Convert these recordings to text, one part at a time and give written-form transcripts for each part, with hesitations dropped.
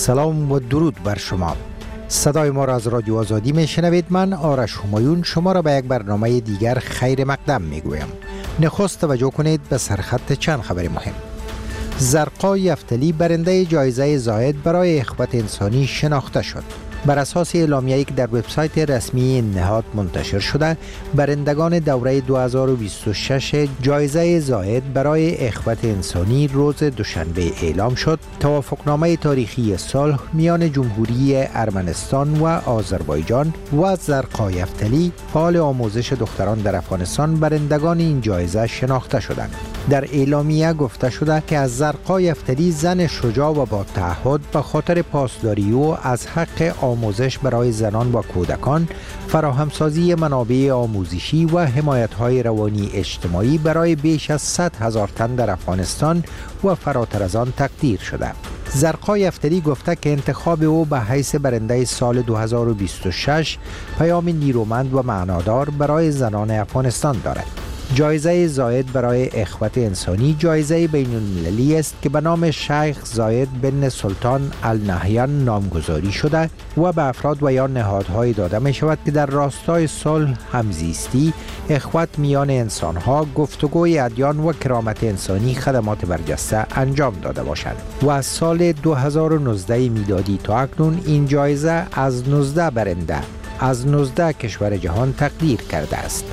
سلام و درود بر شما. صدای ما را از رادیو آزادی میشنوید. من آرش همایون شما را به یک برنامه دیگر خیر مقدم میگویم. نخست توجه کنید به سرخط چند خبر مهم. زرقا یفتلی برنده جایزه زاید برای اخوت انسانی شناخته شد. بر اساس اعلامیه‌ای که در وبسایت رسمی این نهاد منتشر شده، برندگان دوره 2026 جایزه زاید برای اخوت انسانی روز دوشنبه اعلام شد. توافقنامه تاریخی صلح میان جمهوری ارمنستان و آذربایجان و زرقا یفتلی، فعال آموزش دختران در افغانستان، برندگان این جایزه شناخته شدند. در اعلامیه گفته شده که از زرقا یفتلی، زن شجاع و با تعهد، به خاطر پاسداری او از حق آموزش برای زنان و کودکان، فراهمسازی منابع آموزشی و حمایت‌های روانی اجتماعی برای بیش از 100,000 تن در افغانستان و فراتر از آن تقدیر شده. زرقا یفتلی گفته که انتخاب او به حیث برنده سال 2026 پیام نیرومند و معنادار برای زنان افغانستان دارد. جایزه زاید برای اخوت انسانی جایزه بین المللی است که به نام شیخ زاید بن سلطان النهیان نامگذاری شده و به افراد و یا نهادهای داده می شود که در راستای صلح، همزیستی، اخوت میان انسانها، گفتگوی ادیان و کرامت انسانی خدمات برجسته انجام داده باشند. و از سال 2019 میلادی تا اکنون این جایزه از 19 برنده از 19 کشور جهان تقدیر کرده است.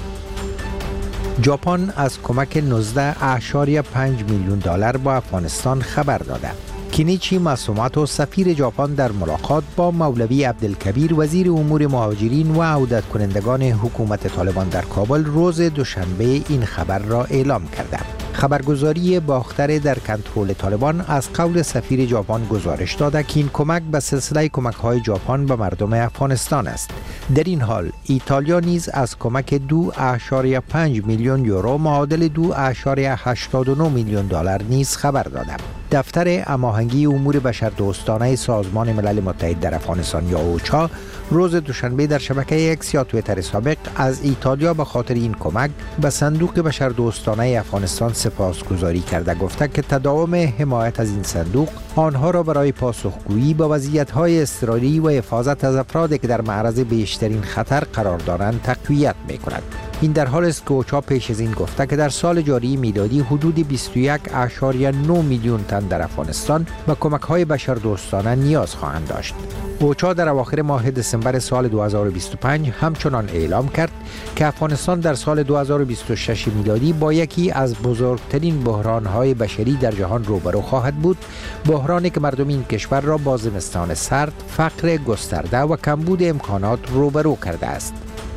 ژاپن از کمک 19.5 میلیون دلار با افغانستان خبر داده. کینیچی ماسوماتو، سفیر ژاپن، در ملاقات با مولوی عبدالکبیر، وزیر امور مهاجرین و عودت کنندگان حکومت طالبان در کابل، روز دوشنبه این خبر را اعلام کرده. خبرگزاری باختر در کنترل طالبان از قول سفیر ژاپن گزارش داده که این کمک به سلسله کمک‌های ژاپن به مردم افغانستان است. در این حال ایتالیا نیز از کمک 2.5 میلیون یورو معادل 2.89 میلیون دلار نیز خبر داده. دفتر هماهنگی امور بشردوستانه سازمان ملل متحد در افغانستان یا اوچا روز دوشنبه در شبکه اکس یا توییتر سابق از ایتالیا به خاطر این کمک به صندوق بشردوستانه افغانستان سپاسگزاری کرده، گفته که تداوم حمایت از این صندوق آنها را برای پاسخگویی با وضعیت‌های اضطراری و حفاظت از افرادی که در معرض بیشترین خطر قرار دارند تقویت می‌کند. این در حال است که اوچا پیش از این گفته که در سال جاری میلادی حدود 21.9 میلیون تن در افغانستان به کمک‌های بشردوستانه نیاز خواهند داشت. اوچا در اواخر ماه دسامبر سال 2025 همچنان اعلام کرد که افغانستان در سال 2026 میلادی با یکی از بزرگترین بحران‌های بشری در جهان روبرو خواهد بود، بحرانی که مردم این کشور را با زمستان سرد، فقر گسترده و کمبود امکانات روبرو کرده است.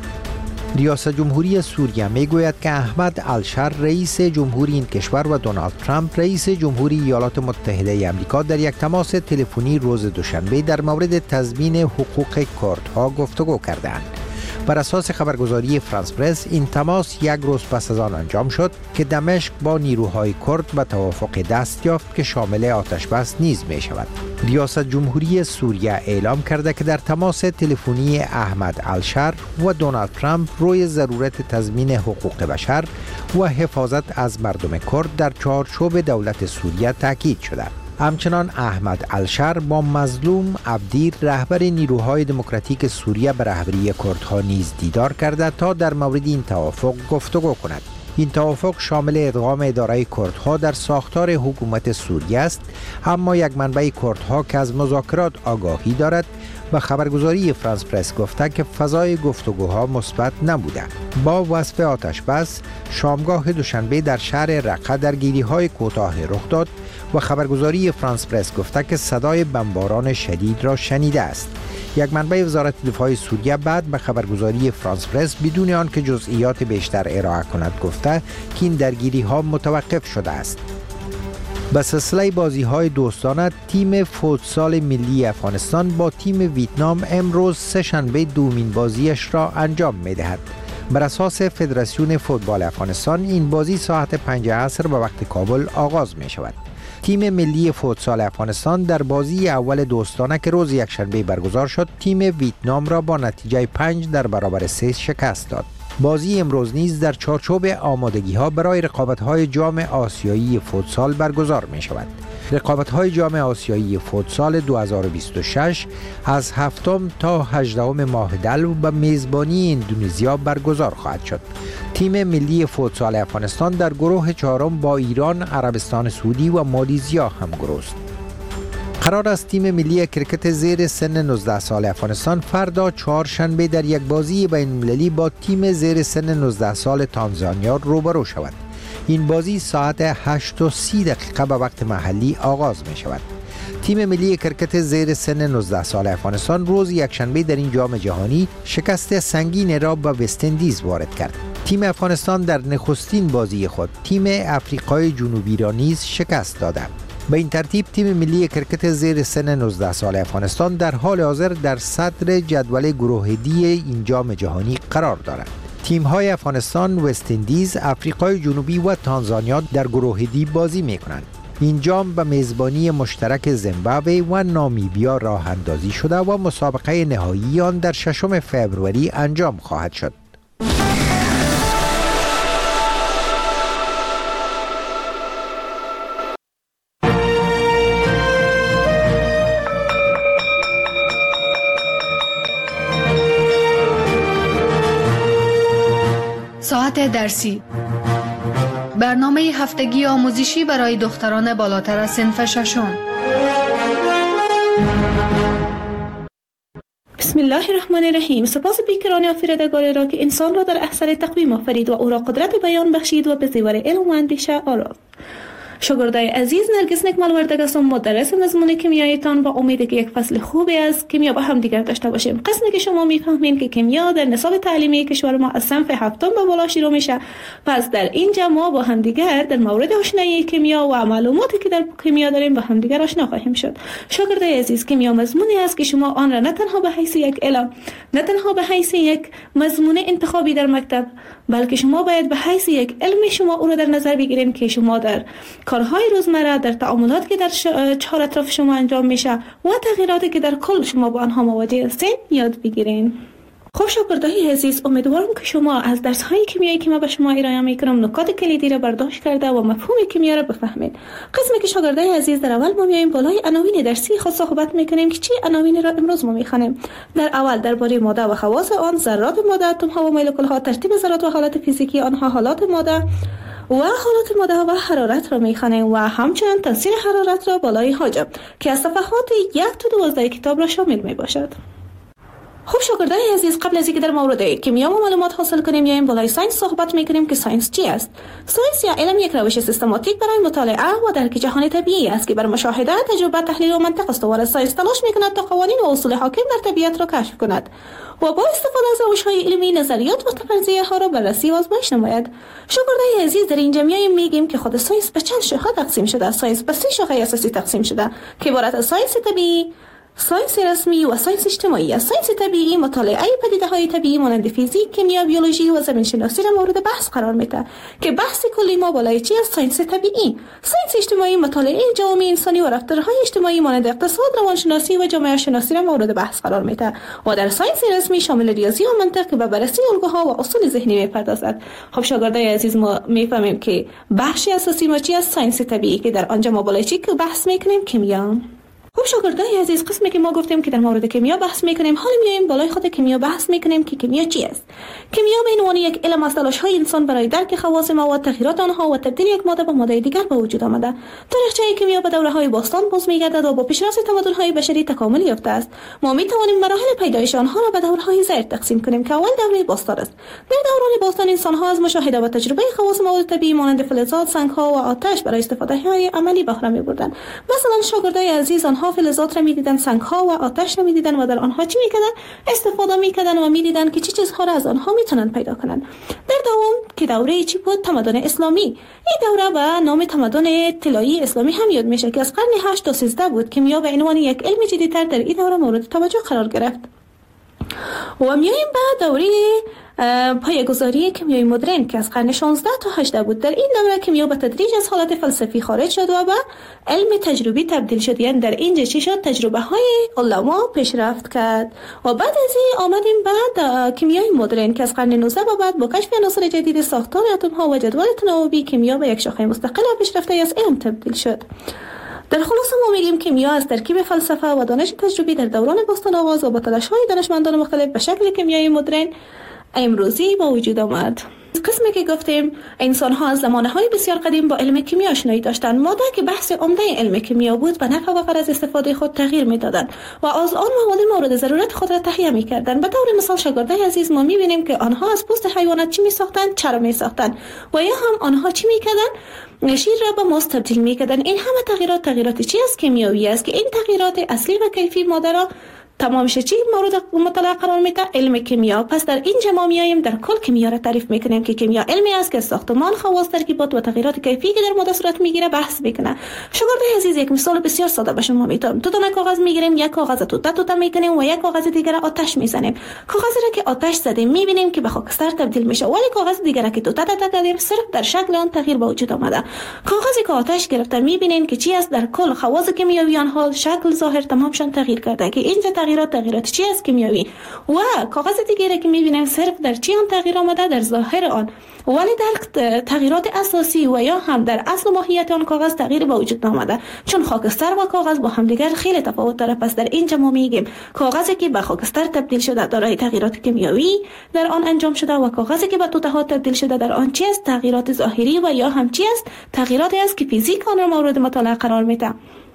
ریاست جمهوری سوریه میگوید که احمد الشر رئیس جمهوری این کشور و دونالد ترامپ رئیس جمهوری ایالات متحده آمریکا در یک تماس تلفنی روز دوشنبه در مورد تضمین حقوق کردها گفتگو کردند. بر اساس خبرگزاری فرانس پرس این تماس یک روز پس از آن انجام شد که دمشق با نیروهای کرد به توافق دست یافت که شامل آتش‌بس نیز می شود. ریاست جمهوری سوریه اعلام کرده که در تماس تلفنی احمد الشر و دونالد ترامپ روی ضرورت تضمین حقوق بشر و حفاظت از مردم کرد در چارچوب دولت سوریه تاکید شده. همچنان احمد الشر با مظلوم عبدیر، رهبر نیروهای دموکراتیک سوریه، به رهبری کردها نیز دیدار کرده تا در مورد این توافق گفتگو کند. این توافق شامل ادغام اداره کردها در ساختار حکومت سوریه است، اما یک منبع کردها که از مذاکرات آگاهی دارد و خبرگزاری فرانس پرس گفته که فضای گفتگوها مثبت نبوده. با وصف آتش بس، شامگاه دوشنبه در شهر رقه درگیری‌های کوتاه رخ داد و خبرگزاری فرانس پرس گفته که صدای بمباران شدید را شنیده است. یک منبع وزارت دفاع سوریه بعد به خبرگزاری فرانس پرس بدون آنکه جزئیات بیشتر ارائه کند گفته که این درگیری‌ها متوقف شده است. به سلسله بازی‌های دوستانه، تیم فوتسال ملی افغانستان با تیم ویتنام امروز سه‌شنبه دومین بازیش را انجام می‌دهد. بر اساس فدراسیون فوتبال افغانستان این بازی ساعت 5 عصر به وقت کابل آغاز می‌شود. تیم ملی فوتسال افغانستان در بازی اول دوستانه که روز یکشنبه برگزار شد، تیم ویتنام را با نتیجه 5-3 شکست داد. بازی امروز نیز در چارچوب آمادگی‌ها برای رقابت‌های جام آسیایی فوتسال برگزار می‌شود. رقابت‌های جام آسیایی فوتسال 2026 از 7 تا 18 ماه دلو به میزبانی اندونزیا برگزار خواهد شد. تیم ملی فوتسال افغانستان در گروه چهارم با ایران، عربستان سعودی و مالزیا همگروه است. قرار است تیم ملی کرکت زیر سن 19 سال افغانستان فردا چهارشنبه در یک بازی بین‌المللی با تیم زیر سن 19 سال تانزانیا روبرو شود. این بازی ساعت 8:30 به وقت محلی آغاز می شود. تیم ملی کرکت زیر سن 19 سال افغانستان روز یکشنبه در این جام جهانی شکست سنگین را به وست اندیز وارد کرد. تیم افغانستان در نخستین بازی خود تیم افریقای جنوبی را نیز شکست داده. به این ترتیب تیم ملی کرکت زیر سن 19 سال افغانستان در حال حاضر در صدر جدول گروه دی این جام جهانی قرار دارد. تیم‌های افغانستان، وست اندیز، افریقای جنوبی و تانزانیا در گروه دی بازی می‌کنند. این جام به میزبانی مشترک زیمبابوه و نامیبیا راه اندازی شده و مسابقه نهایی آن در 6 فوریه انجام خواهد شد. ساعت درسی، برنامه هفتگی آموزشی برای دختران بالاتر از صنف ششم. بسم الله الرحمن الرحیم. سپاس بیکران آفریدگار را که انسان را در احسن تقویم آفرید و او را قدرت بیان بخشید و به زیور علم و اندیشه آورد. شاگردای عزیز، نرگس نکمال وردگ هستم، مدرس مضمون کیمیایتان، با امید که یک فصل خوبی از کیمیا با هم دیگر داشته باشیم. قسمی که شما میفهمین که کیمیا در نصاب تعلیمی کشور ما از صنف هفتم به بالا شروع میشه، پس در اینجا ما با هم دیگر در مورد آشنایی کیمیا و معلوماتی که در کیمیا داریم با هم دیگر آشنا خواهیم شد. شاگردای عزیز، کیمیا مضمونی است که شما آن را نه تنها به حیث یک علم، نه تنها به حیث یک مضمون انتخابی در مکتب، بلکه شما باید به حیث یک علم شما او را در نظر بگیرین که شما در کارهای روزمره، در تعاملاتی که در چهار اطراف شما انجام میشه و تغییراتی که در کل شما با آنها مواجه هستین یاد بگیرین. خب شاگردای عزیز، امیدوارم که شما از درس‌های کیمیایی که ما به شما ارائه میکنم نکات کلیدی را برداشت کرده و مفهوم کیمیا را بفهمید. قسمی که شاگردای عزیز در اول ما میایم بالای عناوین درسی خود صحبت میکنیم که چه عناوینی را امروز ما میخوانیم. در اول درباره ماده و خواص آن، ذرات ماده، اتم‌ها و مولکول‌ها، ترتیب ذرات و حالات فیزیکی آنها، حالات ماده و حالات ماده و حرارت را میخوانیم و همچنین تاثیر حرارت را بالای حاجب که از صفحات 1 تا 12 کتاب را شامل میباشد. خب شاگردای عزیز، قبل از اینکه در مورد کیمیا و معلومات حاصل کنیم میایم بالای ساینس صحبت میکنیم که ساینس چی است؟ ساینس یا علم یک روش سیستماتیک برای مطالعه و درک جهان طبیعی است که بر مشاهده، تجربه، تحلیل و منطق استوار ساینس تلاش میکند تا قوانین و اصول حاکم در طبیعت را کشف کند و با استفاده از روش‌های علمی نظریات و فرضیه ها را بررسی و آزمایش نماید. شاگردای عزیز، در اینجا میگیم که خود ساینس به چند شاخه تقسیم شده. ساینس به 3 شاخه اساسی تقسیم شده که عبارت از ساینس طبیعی، ساینس رسمی و ساینس اجتماعی است. ساینس طبیعی مطالعه پدیده‌های طبیعی مانند فیزیک، کیمیا، بیولوژی و زمین شناسی را مورد بحث قرار میده که بحث کلی ما بالای چی است؟ ساینس طبیعی. ساینس اجتماعی مطالعه جوامع انسانی و رفتارهای اجتماعی مانند اقتصاد، روانشناسی و جامعه شناسی را مورد بحث قرار میده و در ساینس رسمی شامل ریاضی و منطق که به بررسی الگوها و اصول ذهنی میپردازد. خب شاگردای عزیز، ما میفهمیم که بخش اساسی ما چی است؟ ساینس طبیعی که در آنجا ما بالای چی که بحث میکنیم؟ کیمیا. خب شاگردای عزیز، قسمی که ما گفتیم که در مورد کیمیا بحث میکنیم، حالا میایم بالای خود کیمیا بحث میکنیم که کیمیا چی است. کیمیا به عنوان یک علم از تلاش‌های انسان برای درک خواص مواد، تغییرات آنها و تبدیل یک ماده به ماده دیگر به وجود آمده. تاریخچه کیمیا به دوره‌های باستان باز میگردد و با پیشرفت تمدن‌های بشری تکامل یافته است. ما میتوانیم مراحل پیدایش آنها را به دوره‌های زیر تقسیم کنیم که اول دوره باستان است. در دوران باستان انسان‌ها از مشاهده و تجربه خواص مواد طبیعی مانند فلزات، سنگ‌ها و آتش برای استفاده‌های عملی بهره می‌بردند. مثلا شاگردای عزیز، آنها فلزات را می‌دیدند، سنگ‌ها و آتش را می‌دیدند و در آنها چی می‌کردند؟ استفاده می‌کردند و می‌دیدند که چه چیزها را از آنها می‌توانند پیدا کنند. در دوام که دوره چی بود؟ تمدن اسلامی. این دوره به نام تمدن طلایی اسلامی هم یاد میشه که از قرن 8 تا 13 بود. کیمیا به عنوان یک علم جدیدتر در این دوره مورد توجه قرار گرفت. و میایم به دوره پایه‌گذاری کیمیای مدرن که از قرن 16 تا 18 بود. در این دوره کیمیا به تدریج از حالت فلسفی خارج شد و به علم تجربی تبدیل شد. یعنی در اینجا چی شد؟ تجربه های علما پیشرفت کرد و بعد از این آمدیم بعد کیمیای مدرن که از قرن 19 و بعد با کشف عناصر جدید، ساختار اتم ها و جدول تناوبی، کیمیا به یک شاخه مستقل و پیشرفته از علم تبدیل شد. در خلاصه ما میگیم کیمیا از ترکیب فلسفه و دانش تجربی در دوران باستان آغاز و با تلاش‌های دانشمندان مختلف به شکل کیمیای مدرن امروزی با وجود آمد. قسمی که گفتیم انسان ها از زمانهای بسیار قدیم با علم کیمیا آشنایی داشتند. ماده که بحث عمده علم کیمیا بود به نفع و غرض استفاده خود تغییر میدادند و از آن مواد مورد ضرورت خود را تهیه میکردند. به طور مثال شاگردای عزیز ما میبینیم که آنها از پوست حیوانات چی میساختند، چرا میساختند و یا هم آنها چی میکردند، شیر را به ماست تبدیل میکردند. این همه تغییرات چی است؟ کیمیایی است که این تغییرات اصلی و کیفی ماده را تمامش چی مورد مطالعه قرار میده؟ علم کیمیا. پس در اینجا ما میایم در کل کیمیا را تعریف میکنیم که کیمیا علمی است که ساختمان، خواص، ترکیبات و تغییرات کیفی که در ماده صورت میگیره بحث میکنه. شاگردای عزیز یک مثال بسیار ساده به شما میتونم. دو تا کاغذ میگیریم، یک کاغذ توته میکنیم و یک کاغذ دیگر را آتش میزنیم. کاغذی را که آتش زدیم میبینیم که به خاکستر تبدیل میشه، ولی کاغذ دیگر را که توته کردیم صرف در شکل آن تغییر به وجود آمده. کاغذی که آتش گرفته میبینیم که چی است؟ در کل خواص کیمیایی آنها شکل، ظاهر تمامشان تغییر کرده که اینجا تغییرات چی است؟ کیمیایی. و کاغذ دیگری که میبینیم صرف در چی آن تغییر آمده؟ در ظاهر آن، ولی در تغییرات اساسی و یا هم در اصل ماهیت آن کاغذ تغییر به وجود آمده، چون خاکستر و کاغذ با هم دیگر خیلی تفاوت داره. پس در اینجا ما میگیم کاغذی که به خاکستر تبدیل شده دارای تغییرات کیمیایی در آن انجام شده و کاغذی که به توته ها تبدیل شده در آن چی است؟ تغییرات ظاهری و یا هم چی است؟ تغییراتی است که فیزیک آن را مورد مطالعه قرار میده.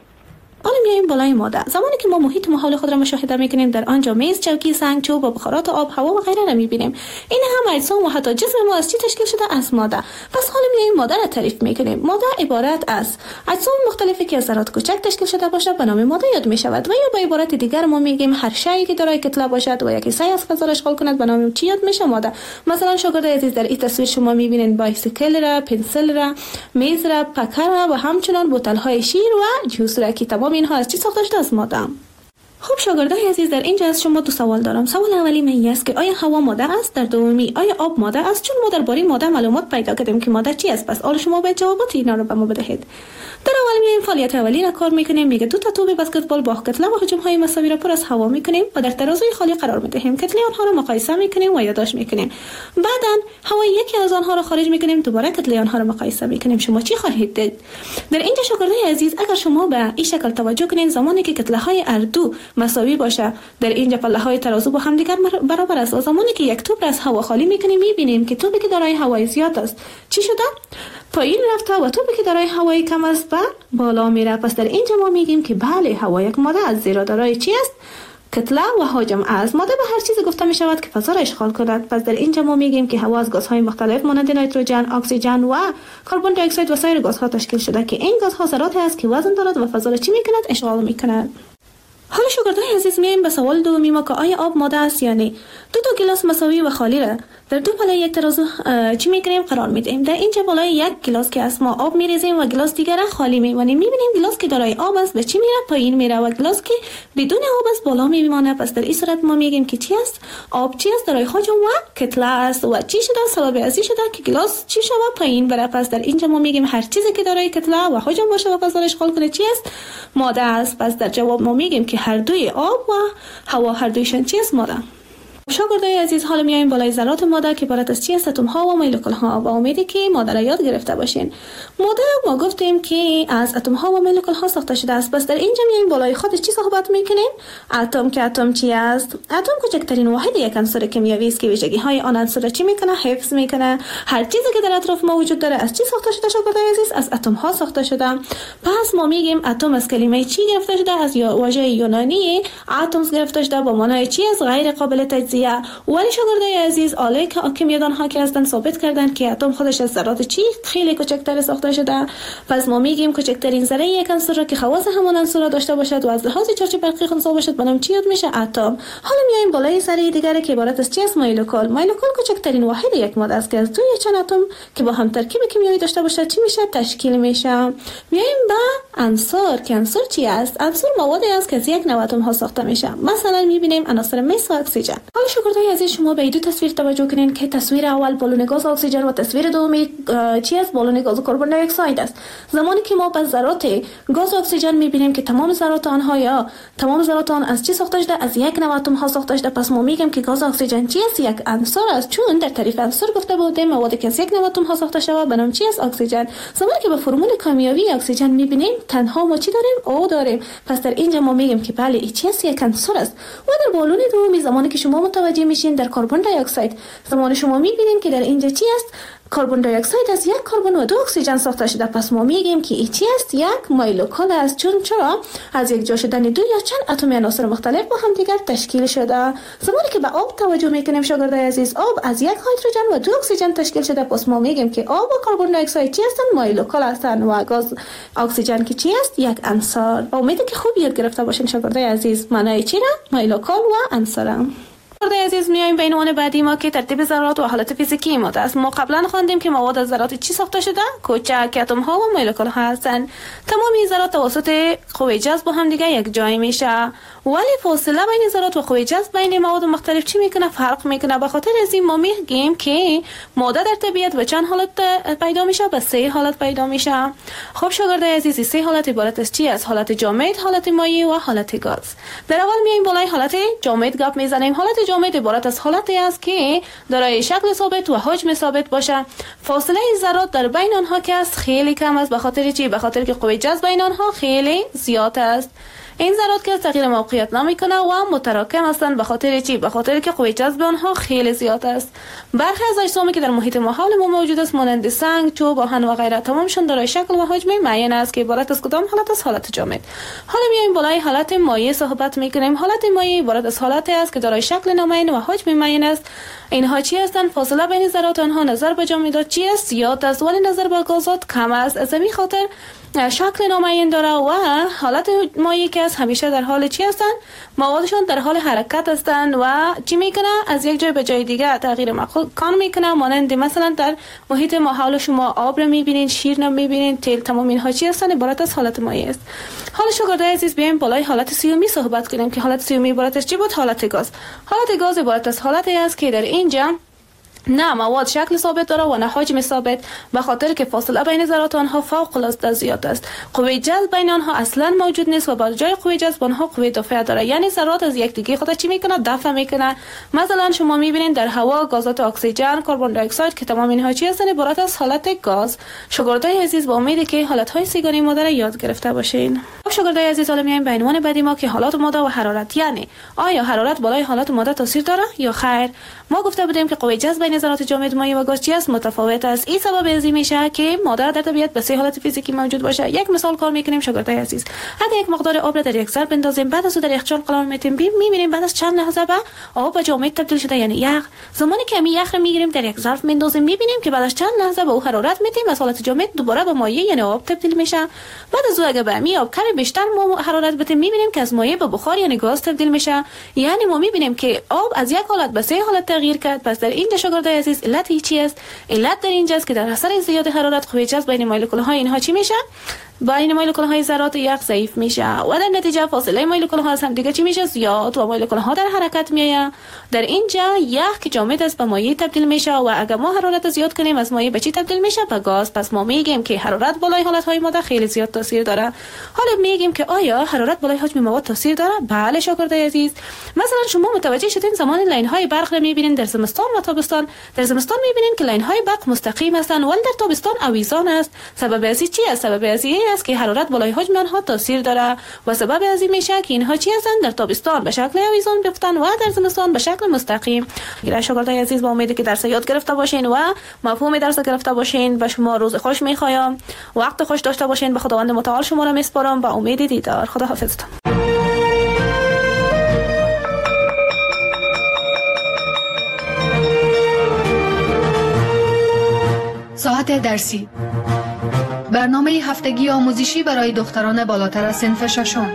حالا میایم بالای ماده. زمانی که ما محیط محول خود را مشاهده میکنیم در آنجا میز، چوکی، سنگ، چوب و بخارات آب، هوا و غیره را میبینیم. این هم اجسام و حتی جسم ما از چی تشکیل شده؟ از ماده. پس حالا میایم ماده را تعریف میکنیم. ماده عبارت از اجسام مختلفی که از ذرات کوچک تشکیل شده باشه به نام ماده یاد میشود و یا به عبارت دیگر ما میگیم هر شیئی که دارای کتله باشد و یکی سعی از فضا را اشغال کند به نام چی یاد میشه؟ ماده. مثلا شاگردای عزیز در این تصویر شما میبینید بایسیکل را، پنسل را، میز را، پکر را و همچنین بوتل های شیر و جوس را که تمام اینها از چی ساخته شده؟ از ماده. خب شاگردای عزیز در اینجا از شما دو سوال دارم. سوال اولی من است که آیا هوا ماده است؟ در دومی آیا آب ماده است؟ چون ما درباره ماده معلومات پیدا کردیم که ماده چی است، پس حالا شما باید جوابات اینا رو به ما بدهید. در اول میایم فعالیت اولی را کار میکنیم. میگه دو تا توپ بسکتبال با کتله و حجم های مساوی را پر از هوا میکنیم و در ترازوی خالی قرار میدهیم. کتله آنها را مقایسه میکنیم و یادداشت میکنیم. بعداً هوای یکی از آنها را خارج میکنیم، دوباره کتله آنها را مقایسه میکنیم. شما چی خواهید دید؟ در اینجا شاگردای عزیز اگر شما به این شکل توجه کنید، زمانی که کتله های هر دو مساوی باشه در اینجا پله های ترازو با هم دیگر برابر است و زمانی که یک توپ را از هوا خالی میکنیم میبینیم که توپی که دارای هوای زیاد است چی شده؟ پایین رفته و توپی که دارای هوای کم است به بالا میره. پس در اینجا ما میگیم که بله هوا یک ماده است، زیرا دارای چی است؟ کتله و حجم است. ماده به هر چیزی گفته می شود که فضا را اشغال کند. پس در اینجا ما میگیم که هوا از گازهای مختلف مانند نیتروژن، اکسیژن و کربن دی اکساید و سایر گازها تشکیل شده که این گازها ذراتی است که وزن دارد و فضا را چی میکند؟ اشغال میکند. حالا شاگردای عزیز میایم به سوال دومی ما که آیا آب ماده است یا نه. دو تا گلاس مساوی و خالی را در دو پله یک ترازو چی میکنیم؟ قرار میدیم. در اینجا بالای یک گلاس که از ما آب میریزیم و گلاس دیگر را خالی میمانیم. میبینیم گلاس که دارای آب است به چی میره؟ پایین میره و گلاس که بدون آب است بالا میمانه. پس در این صورت ما میگیم که چی است؟ آب چی است؟ دارای حجم و کتله است و چی شده؟ سبب ازی شده که گلاس چی شده؟ پایین بره. پس در اینجا ما میگیم هر چیزی که دارای کتله و حجم باشه و فضا را اشغال کنه چی است؟ ماده است. پس در جواب ما میگیم که هر دوی آب و هوا هر دویشون چی است؟ ماده. شاگردای عزیز حالا میایم بالای ذرات ماده که عبارت از چی است؟ اتم ها و مولکول ها. با امیدی که ماده را یاد گرفته باشین. ماده ما گفتیم که از اتم ها و مولکول ها ساخته شده است. پس در اینجا میایم بالای خودش چی صحبت میکنیم؟ اتم. که اتم چی است؟ اتم کوچکترین واحد یک عنصر کیمیایی است که ویژگی های آن عنصر چی میکنه؟ حفظ میکنه. هر چیزی که در اطراف ما وجود داره از چی ساخته شده شاگردای عزیز؟ از اتم ها ساخته شده. پس ما میگیم اتم از کلمه چی گرفته شده؟ از واژه یونانی اتمز گرفته شده با معنای چی است؟ غیر قابل تجزیه. ولی شاگردای عزیز آله کیمیادان ها که هستن ثابت کردن که اتم خودش از ذرات چی خیلی کوچکتر ساخته شده. پس ما میگیم کوچکترین ذره یک عنصر را که خواص همان عنصر را داشته باشد و از لحاظ چارچوب برقی خنثی باشد به نام چی یاد میشه؟ اتم. حالا میایم بالای ذره دیگه که عبارت از چی است؟ مولکول. مولکول کوچکترین واحد یک ماده است که از دوی چند اتم که با هم ترکیب کیمیایی داشته باشد چی میشه؟ تشکیل میشه. میایم به عنصر که عنصر چی است؟ عنصر موادی است که از یک نوع اتم ها ساخته میشه. مثلا میبینیم عناصر مس و اکسیژن. حالا شاگردای عزیز شما به این دو تصویر توجه کنین که تصویر اول بالون گاز اکسیژن و تصویر دومی چی است؟ بالون گاز کربن دی اکساید است. زمانی که ما به ذرات گاز اکسیژن میبینیم که تمام ذرات آنها یا تمام ذرات آن از چی ساخته شده؟ از یک نوع اتم ها ساخته شده. پس ما میگیم که گاز اکسیژن چی است؟ یک عنصر است، چون در تعریف عنصر گفته بودیم موادی که از یک نوع اتم ها ساخته شده به نام چی است؟ اکسیژن. زمانی که به فرمول کیمیایی اکسیژن میبینیم تنها ما چی داریم؟ او داریم. پس در اینجا ما میگیم که بله این چی است؟ یک عنصر است. و در بالون دومی زمانی که شما متوجه میشین در کربن دی اکساید، زمان شما میبینیم که در اینجا چی است؟ کربن دی اکساید از یک کربن و دو اکسیژن ساخته شده. پس ما میگیم که این چی است؟ یک مولکول است، چون چرا؟ از یک جا شدن دو یا چند اتم عناصر مختلف با هم دیگر تشکیل شده. زمانی که به آب توجه میکنیم شاگردای عزیز، آب از یک هیدروژن و دو اکسیژن تشکیل شده. پس ما میگیم که آب و کربن دی اکساید چی هستند؟ مولکول هستند و گاز اکسیژن که چی است؟ یک عنصر. امیدم که خوب یاد گرفته باشین شاگردای عزیز معنای چی را؟ مولکول و عنصر. شاگردای عزیز میایم به عنوان بعدی ما که ترتیب ذرات و حالت فیزیکی ماده است. ما قبلا خواندیم که مواد از ذرات چی ساخته شده؟ کوچک اتم ها و مولکول ها هستند. تمام این ذرات توسط قوه جذب با هم دیگه یک جای میشه. ولی فاصله بین ذرات و قوه جذب بین مواد مختلف چی میکنه؟ فرق میکنه. به خاطر از این ما میگیم که ماده در طبیعت به چند حالت پیدا میشه؟ به 3 حالت پیدا میشه. خب شاگردای عزیز 3 حالت عبارت از چی است؟ حالت جامد، حالت مایع و حالت گاز. در اول میایم بالای حالت جامد گپ میزنیم. حالت جامد عبارت از حالتی است که دارای شکل ثابت و حجم ثابت باشه. فاصله ذرات در بین آنها که است خیلی کم است. به خاطر چی؟ به خاطر که قوه جذب بین آنها خیلی زیاد است. این ذرات که تغییر موقعیت نمیکنه و متراکم هستند. به خاطر چی؟ به خاطر که قوه جذب آنها خیلی زیاد است. برخی از اجسامی که در محیط ما حول ما موجود است مانند سنگ، چوب، آهن و غیره تمامشون دارای شکل و حجم معین است که عبارت از کدام حالت است؟ حالت جامد. حالا میایم بالای حالت مایع صحبت میکنیم. حالت مایع عبارت از حالتی است که دارای شکل نامعین و حجم معین است. اینها چی هستند؟ فاصله بین ذرات آنها نظر به جامدات چی است؟ زیاد است، ولی نظر به گازات کم است. از همین خاطر شکل نامعین داره و حالت مایع که است همیشه در حال چی هستند؟ موادشون در حال حرکت هستند و چی میکنه؟ از یک جای به جای دیگه تغییر مکان میکنه. مانند مثلا در محیط ما حول شما آب رو میبینین، شیر رو میبینین، تیل، تمام اینها چی هستند؟ عبارت از حالت مایع است. حالا شاگردای عزیز بیایم بالای حالت سیومی صحبت کنیم که حالت سیومی عبارت از چی بود؟ حالت گاز. حالت گاز عبارت از حالتی است که در اینجا نه مواد شکل ثابت داره و نه حجم ثابت، به خاطر که فاصله بین ذرات آنها فوق العاده زیاد است. قوه جذب بین آنها اصلا موجود نیست و با جای قوه جذب آنها قوه دافعه داره، یعنی ذرات از یکدیگه خود چی میکنه؟ دفع میکنه. مثلا شما میبینید در هوا گازات اکسیژن، کربن دی اکساید که تمام اینها چی هستند؟ عبارت از حالت گاز. شاگردای عزیز با امیدی که حالت‌های سیگاری ماده را یاد گرفته باشین. شاگردای عزیز حالا میایم به عنوان بعدی ما که حالات ماده و حرارت، یعنی آیا حرارت بالای حالات ماده تاثیر داره یا خیر؟ ما گفته بودیم که قوه جذب بین ذرات جامد، مایع و گاز چی است؟ متفاوت است. این سبب از این میشه که ماده در طبیعت به 3 حالت فیزیکی موجود باشه. یک مثال کار میکنیم شاگردای عزیز. اگه یک مقدار آب را در یک ظرف بندازیم، بعد از اون در یخچال قرار میدیم، میبینیم بعد از چند لحظه به آب و جامد تبدیل شده، یعنی یخ. زمانی که می یخ را میگیریم در یک ظرف میندازیم، میبینیم که بعد از چند لحظه به او حرارت میدیم، از حالت جامد دوباره به مایع یعنی آب تبدیل میشه. بعد از اون اگه به می آب کمی بیشتر حرارت بدیم، میبینیم که از مایع به بخار یعنی گاز تبدیل میشه. یعنی ما میبینیم که آب از یک حالت به 3 حالت تغییر کرد. پس در این شاگردای عزیز علت چی است؟ علت در اینجا است که در اثر زیاد حرارت قوه جذب بین مولکول‌های اینها چی میشه؟ بین مولکول‌های ذرات یخ ضعیف میشه و در نتیجه فاصله مولکول‌ها از هم دیگه چی میشه؟ زیاد و مولکول‌ها در حرکت میآید. در اینجا یخ که جامد است به مایع تبدیل میشه و اگر ما حرارت زیاد کنیم از مایع به چی تبدیل میشه؟ به گاز. پس ما میگیم که حرارت بالای حالت‌های ماده خیلی زیاد تاثیر داره. حالا میگیم که آیا حرارت بالای حجم مواد تاثیر داره؟ بله شاگردای عزیز. مثلا شما متوجه شدین زمان لاین‌های برق رو میبینین در زمستان و تابستان. در زمستان میبینین که لاین‌های برق مستقیم هستند ولی در تابستان آویزان است. سبب از چی است؟ سبب از این است که حرارت بالای حجم آنها تاثیر داره و سبب از این میشه که اینها چی هستند؟ در تابستان به شکل آویزان بیفتن و در زمستان به شکل مستقیم. شاگردای عزیز با امیدی که درس یاد گرفته باشین و مفهوم درس گرفته باشین، به شما روز خوش میخوایم، وقت خوش داشته باشین. به خداوند متعال شما را میسپارم با امید دیدار. خدا حافظتون. ساعت درسی، برنامه هفتگی آموزشی برای دختران بالاتر از صنف ششم.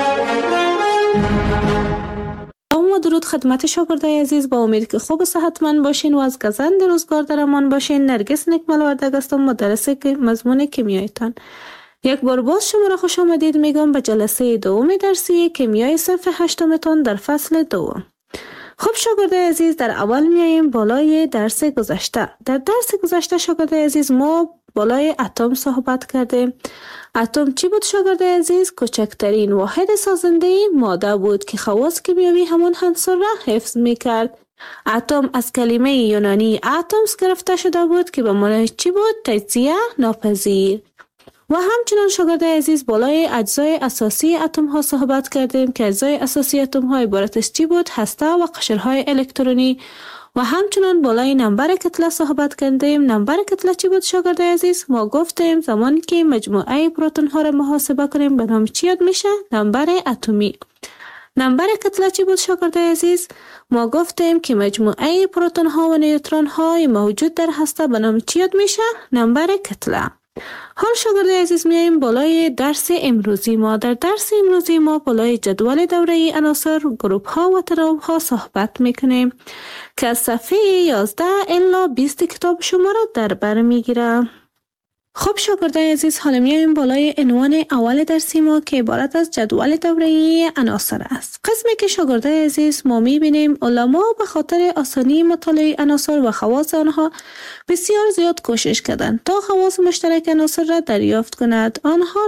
درود خدمت شاگردای عزیز، با امید که خوب و صحتمند باشین و از گزند روزگار در امان باشین. نرگس نکمل وردگ هستم، مدرس مضمون کیمیایتان. یک بار باز شما را خوش آمدید میگم به جلسه دوم درسی کیمیای صنف هشتمتان در فصل دوم. خب شاگرد عزیز، در اول میاییم بالای درس گذشته. در درس گذشته شاگرد عزیز ما بالای اتم صحبت کردیم. اتم چی بود شاگرد عزیز؟ کوچکترین واحد سازنده ماده بود که خواص کیمیایی همون عنصر را حفظ میکرد. اتم از کلمه یونانی اتمس گرفته شده بود که به معنای چی بود؟ تجزیه ناپذیر. و همچنان شاگرد عزیز بالای اجزای اساسی اتم ها صحبت کردیم که اجزای اساسی اتم ها عبارت از چی بود؟ هسته و قشرهای الکترونی. و همچنان بالای نمبر کتله صحبت کردیم. نمبر کتله چی بود شاگرد عزیز؟ ما گفتیم زمانی که مجموعه پروتون ها را محاسبه کنیم به نام چی یاد میشه؟ نمبر اتمی. نمبر کتله چی بود شاگرد عزیز؟ ما گفتیم که مجموعه پروتون ها و نیوترون های موجود در هسته به نام چی یاد میشه؟ نمبر کتله. حال شاگرد عزیز میاییم بالای درس امروزی ما. در درس امروزی ما بالای جدول دوره عناصر، گروپ ها و تناوب ها صحبت میکنیم که از صفحه 11 الی 20 کتاب شما را در بر میگیره. خب شاگرد عزیز، حالا میاییم بالای عنوان اول درسی ما که عبارت از جدول دوره عناصر است. قسمی که شاگرد عزیز ما میبینیم علما به خاطر آسانی مطالعه عناصر و خواص آنها بسیار زیاد کوشش کردند تا خواص مشترک عناصر را دریافت کند،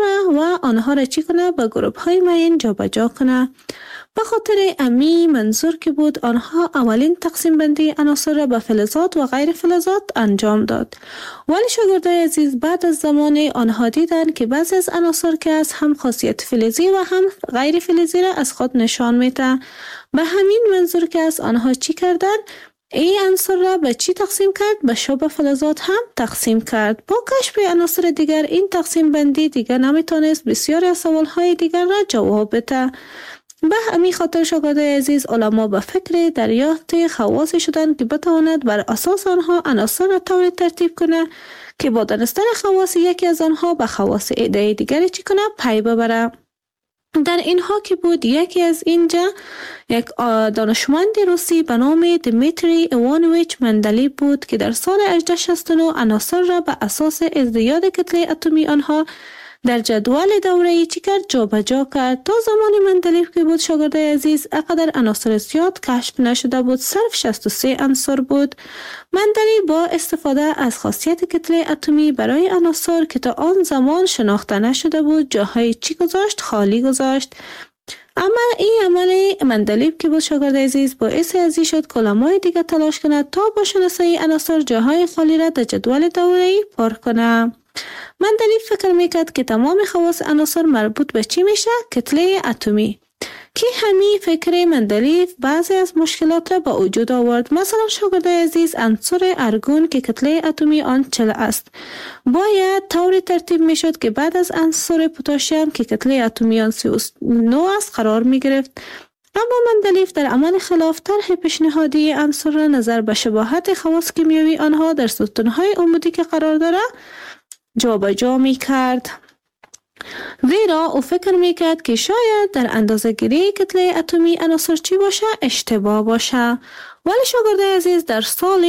آنها را چی کنه؟ به گروپ های معین جابجا کنه. به خاطر امی منظور که بود آنها اولین تقسیم بندی عناصر را به فلزات و غیر فلزات انجام داد. ولی شاگرد عزیز بعد از زمان آنها دیدن که بعضی از عناصر که از هم خاصیت فلزی و هم غیر فلزی را از خود نشان میده. به همین منظور که از آنها چی کردن؟ این عنصر را به چی تقسیم کرد؟ به شعبه فلزات هم تقسیم کرد. با کشف عناصر دیگر این تقسیم بندی دیگر نمیتونست بسیاری از سوالهای دیگر را جواب بده. به همین خاطر شاگرد عزیز علما به فکر دریافت خواص شدند که بتواند بر اساس آنها عناصر را طوری ترتیب کنه که با دانستن خواص یکی از آنها به خواص ایده دیگری چی کنه؟ پی ببره. در اینها که بود یکی از اینجا یک دانشمند روسی به نام دمیتری ایوانویچ مندلیف بود که در سال 1869 عناصر را به اساس ازدیاد کتله اتمی آنها در جدول دوره‌ای چی کرد؟ جابجا کرد. تا زمان مندلیف که بود شاگرد عزیز اقدر عناصر زیاد کشف نشده بود، صرف 63 عنصر بود. مندلیف با استفاده از خاصیت کتله اتمی برای عناصر که تا آن زمان شناخته نشده بود جاهای چی گذاشت؟ خالی گذاشت. اما این عمل مندلیف که بود شاگرد عزیز باعث ازی شد که علمای دیگه تلاش کند تا با شناسایی عناصر جاهای خالی را در جدول دوره‌ای پر کنه. مندلیف فکر میکرد که تمام خواص عناصر مربوط به چی میشه؟ کتله اتمی. که همین فکر مندلیف بعضی از مشکلات را به وجود آورد. مثلا شاگرد عزیز عنصر ارگون که کتله اتمی آن 40 است باید طوری ترتیب میشد که بعد از عنصر پتاسیم که کتله اتمی آن 39 است قرار میگرفت. اما مندلیف در عمل خلاف طرح پیشنهادی عنصر را نظر به شباهت خواص کیمیایی آنها در ستونهای عمودی که قرار داره جابجا میکرد. زیرا او فکر میکرد که شاید در اندازه گیری کتله اتمی عناصر چی باشه؟ اشتباه باشه. ولی شاگرد عزیز در سال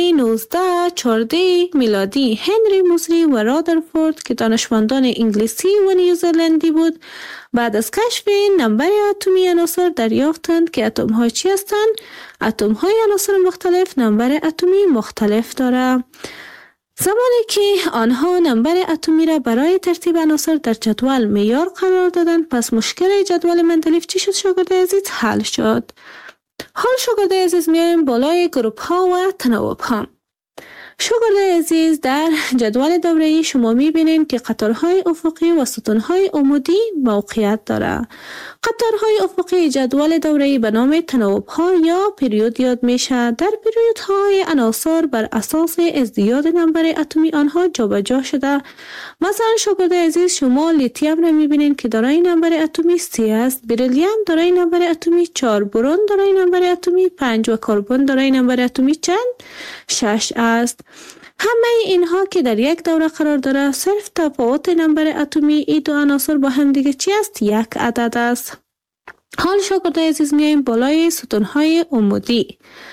1914 میلادی هنری موزری و رادرفورد که دانشمندان انگلیسی و نیوزلندی بود بعد از کشف نمبر اتمی عناصر دریافتند که اتم ها چی هستند؟ اتم های عناصر مختلف نمبر اتمی مختلف داره. زمانی که آنها نمبر اتمی را برای ترتیب عناصر در جدول معیار قرار دادند پس مشکل جدول مندلیف چی شد شاگرد عزیز؟ حل شد. حال شاگرد عزیز میایم بالای گروپ ها و تناوب ها. شاگرد عزیز در جدول دوره‌ای شما میبینید که قطارهای افقی و ستونهای عمودی موقعیت داره. قطارهای افقی جدول دوره‌ای به نام تناوب ها یا پریود یاد میشه. در پریود های عناصر بر اساس ازدیاد نمبر اتمی آنها جابجا شده. مثلا شاگرد عزیز شما لیتیم را میبینید که دارای نمبر اتمی 3 است، بریلیوم دارای نمبر اتمی 4، برون دارای نمبر اتمی 5 و کربن دارای نمبر اتمی چند؟ 6 است. همه اینها که در یک دوره قرار داره صرف تفاوت نمبر اتمی این دو عناصر با هم دیگه چی است؟ یک عدد است. حال شاگرد عزیز میایم بالای ستونهای عمودی.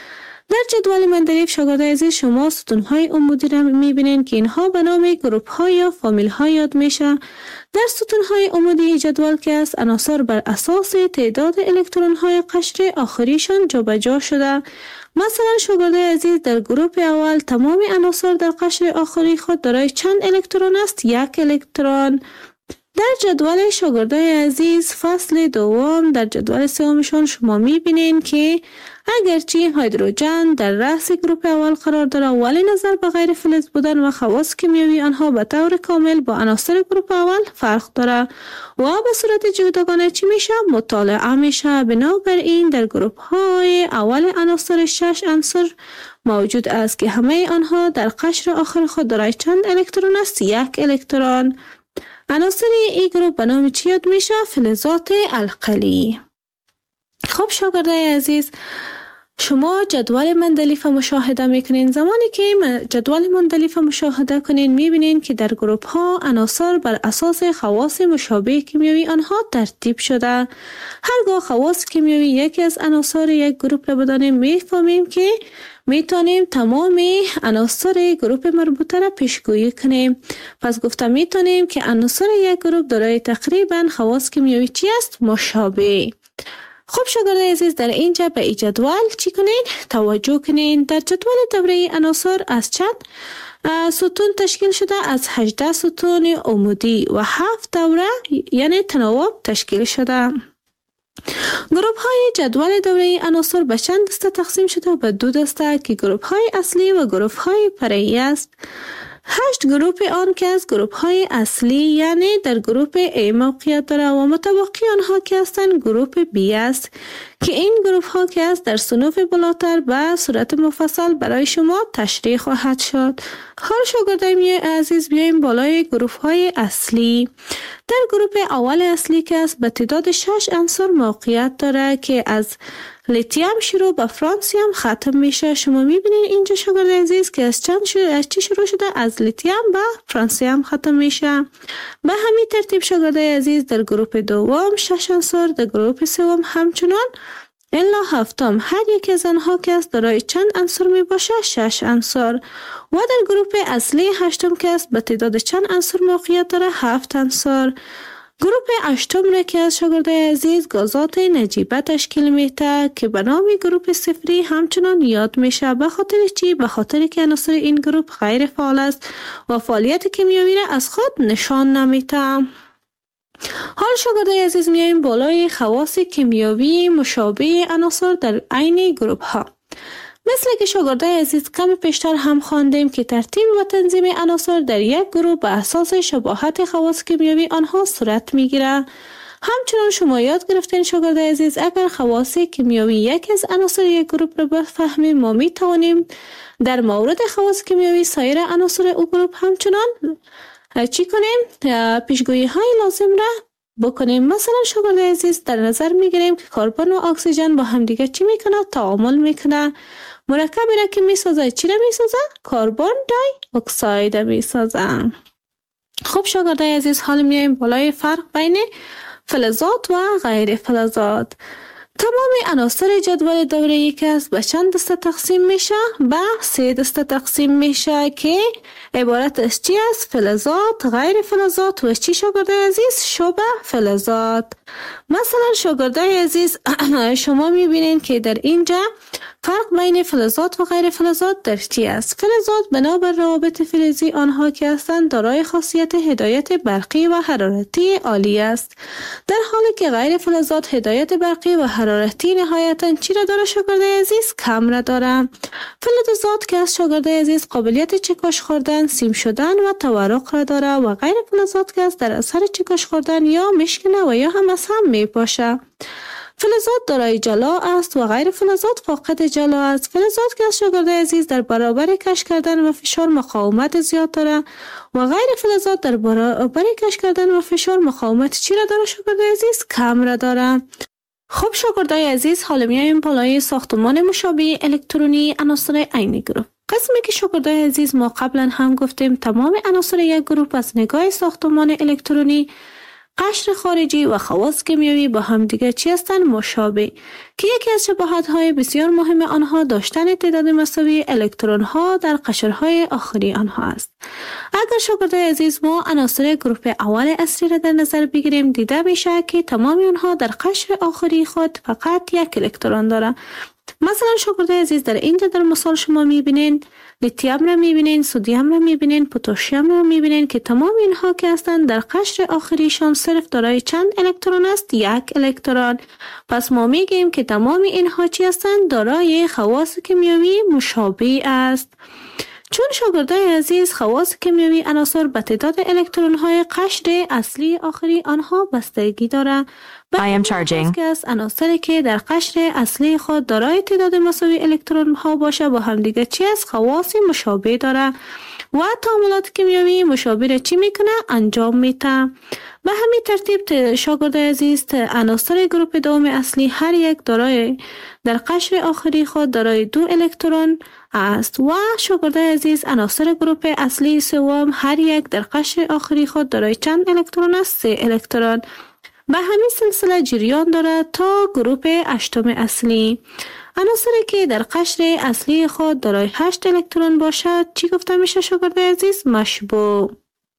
در جدول مندلیف شاگردای عزیز شما ستونهای عمودی را میبینین که اینها به نام گروپ ها یا فامیل ها یاد میشه. در ستونهای عمودی جدول که است عناصر بر اساس تعداد الکترون های قشر آخریشان جابجا شده. مثلا شاگردای عزیز در گروپ اول تمام عناصر در قشر آخری خود دارای چند الکترون است؟ 1 الکترون. در جدول شاگردای عزیز فصل دوم در جدول سومشان شما میبینین که اگرچه هیدروژن در رأس گروپ اول قرار داره ولی نظر به غیر فلز بودن و خواص کیمیایی آنها به طور کامل با عناصر گروپ اول فرق داره و به صورت جداگانه چی میشه؟ مطالعه میشه. بنابراین در گروپ های اول عناصر 6 عنصر موجود است که همه آنها در قشر آخر خود دارای چند الکترون است؟ 1 الکترون. عناصر این گروپ به نام چی یاد میشه؟ فلزات القلی. خب شاگردای عزیز شما جدول مندلیف مشاهده میکنین. زمانی که جدول مندلیف مشاهده کنین میبینین که در گروپ ها عناصر بر اساس خواص مشابه کیمیایی آنها ترتیب شده. هرگاه خواص کیمیایی یکی از عناصر یک گروپ را بدانیم میفهمیم که میتونیم تمام عناصر گروپ مربوطه را پیشگویی کنیم. پس گفتم میتونیم که عناصر یک گروپ دارای تقریبا خواص کیمیایی چی است؟ مشابه. خب شاگردای عزیز در اینجا به این جدول چی کنین؟ توجه کنین. در جدول دوره عناصر از چند ستون تشکیل شده؟ از 18 ستون عمودی و 7 دوره یعنی تناوب تشکیل شده. گروپ های جدول دوره عناصر به چند دسته تقسیم شده؟ به 2 دسته که گروپ های اصلی و گروپ های فرعی است. 8 گروپ آن که از گروپ های اصلی یعنی در گروپ A موقعیت داره و متبقی آنها که هستند گروپ B است که این گروپ ها که است در صنوف بالاتر به صورت مفصل برای شما تشریح خواهد شد. حال شاگردای عزیز بیایم بالای گروپ های اصلی. در گروپ اول اصلی که است به تعداد 6 عنصر موقعیت داره که از لیتیوم شروع به فرانسیم ختم میشه. شما میبینید اینجا شاگردای عزیز که از چی شروع شده؟ از لیتیوم به فرانسیم ختم میشه. به همین ترتیب شاگردای عزیز در گروپ دوم 6 عنصر، در گروپ سوم همچنان الا هفتم هر یک از آنها که است دارای چند عنصر می باشه؟ 6 عنصر. و در گروپ اصلی هشتم که است به تعداد چند عنصر موقعیت داره؟ 7 عنصر. گروپ هشتم را که از شاگردای عزیز گازات نجیبه تشکیل میده که به نام گروپ صفری همچنان یاد میشه. به خاطر چی؟ به خاطر که عناصر این گروپ غیر فعال است و فعالیت کیمیایی را از خود نشان نمیده. حال شاگردای عزیز میاییم بالای خواص کیمیایی مشابه عناصر در عین گروپ ها. مثل که شاگردای عزیز کم پیشتر هم خواندیم که ترتیب و تنظیم عناصر در یک گروه به اساس شباهت خواص کیمیایی آنها صورت میگیره. همچنان شما یاد گرفتین شاگردای عزیز اگر خواص کیمیایی یک از عناصر یک گروپ را بفهمیم ما می توانیم در مورد خواص کیمیایی سایر عناصر او گروپ همچنان چی کنیم؟ پیشگویی های لازم را بکنیم. مثلا شاگردای عزیز در نظر میگیریم که کربن و اکسیژن با همدیگه چی میکنه؟ تعامل میکنه. مرکبی را که میسازه چی را میسازه؟ کربن دای اکساید میسازه. خب شاگردای عزیز حال میایم بالای فرق بین فلزات و غیر فلزات. تمام عناصر جدول دوره‌ای که است به چند دسته تقسیم میشه؟ به 3 دسته تقسیم میشه که عبارت از چی است؟ فلزات، غیر فلزات و چی شاگردای عزیز؟ شبه فلزات. مثلا شاگردای عزیز شما میبینین که در اینجا فرق بین فلزات و غیر فلزات در چی است؟ فلزات بنابر روابط فلزی آنها که هستند دارای خاصیت هدایت برقی و حرارتی عالی است، در حالی که غیر فلزات هدایت برقی و حرارتی نهایتاً چی را داره شاگردای عزیز؟ کم را داره. فلزات که از شاگردای عزیز قابلیت چکش خوردن، سیم شدن و تورق را داره و غیر فلزات که از در اثر چکش خوردن یا میشکنه و یا هم از هم میپاشه. فلزات دارای جلا است و غیر فلزات فاقد جلا است. فلزات که از شاگردای عزیز در برابر کش کردن و فشار مقاومت زیاد داره و غیر فلزات در برابر کش کردن و فشار مقاومت چی را داره شاگردای عزیز؟ کم را داره. خب شاگردای عزیز حالا میایم بالای ساختمان مشابه الکترونی عناصر عین گروپ. قسمی که شاگردای عزیز ما قبلا هم گفتیم تمام عناصر یک گروپ از نگاه ساختمان الکترونی قشر خارجی و خواص کیمیایی با هم دیگر چی هستند؟ مشابه، که یکی از شباهت‌های بسیار مهم آنها داشتن تعداد مساوی الکترون‌ها در قشرهای آخری آنها است. اگر شاگردای عزیز ما عناصر گروه اول اصلی را در نظر بگیریم، دیده میشه که تمام آنها در قشر آخری خود فقط یک الکترون دارند. مثلا شاگردای عزیز در اینجا در مثال شما میبینین لیتیوم را میبینین، سدیم را میبینین، پتاسیم را میبینین که تمام اینها که هستند در قشر آخریشان صرف دارای چند الکترون است؟ یک الکترون. پس ما میگیم که تمام اینها چی هستند؟ دارای خواص کیمیایی مشابه است. چون شاگردای عزیز خواص کیمیایی عناصر به تعداد الکترون های قشر اصلی آخری آنها بستگی دارند. I am charging. که از عناصری که در قشر اصلی خود دارای تعداد مساوی الکترون ها باشه با هم دیگه چی از خواص مشابه داره و تعاملات کیمیایی مشابه را چی میکنه؟ انجام میده. به همین ترتیب شاگردای عزیز عناصر گروه دوم اصلی هر یک دارای در قشر آخری خود دارای 2 الکترون است و شاگردای عزیز عناصر گروه اصلی سوم هر یک در قشر آخری خود دارای چند الکترون است؟ 3 الکترون. به همین سلسله جریان دارد تا گروه 8 اصلی. عناصری که در قشر اصلی خود دارای 8 الکترون باشد چی گفته میشه شاگردای عزیز؟ مشبوع،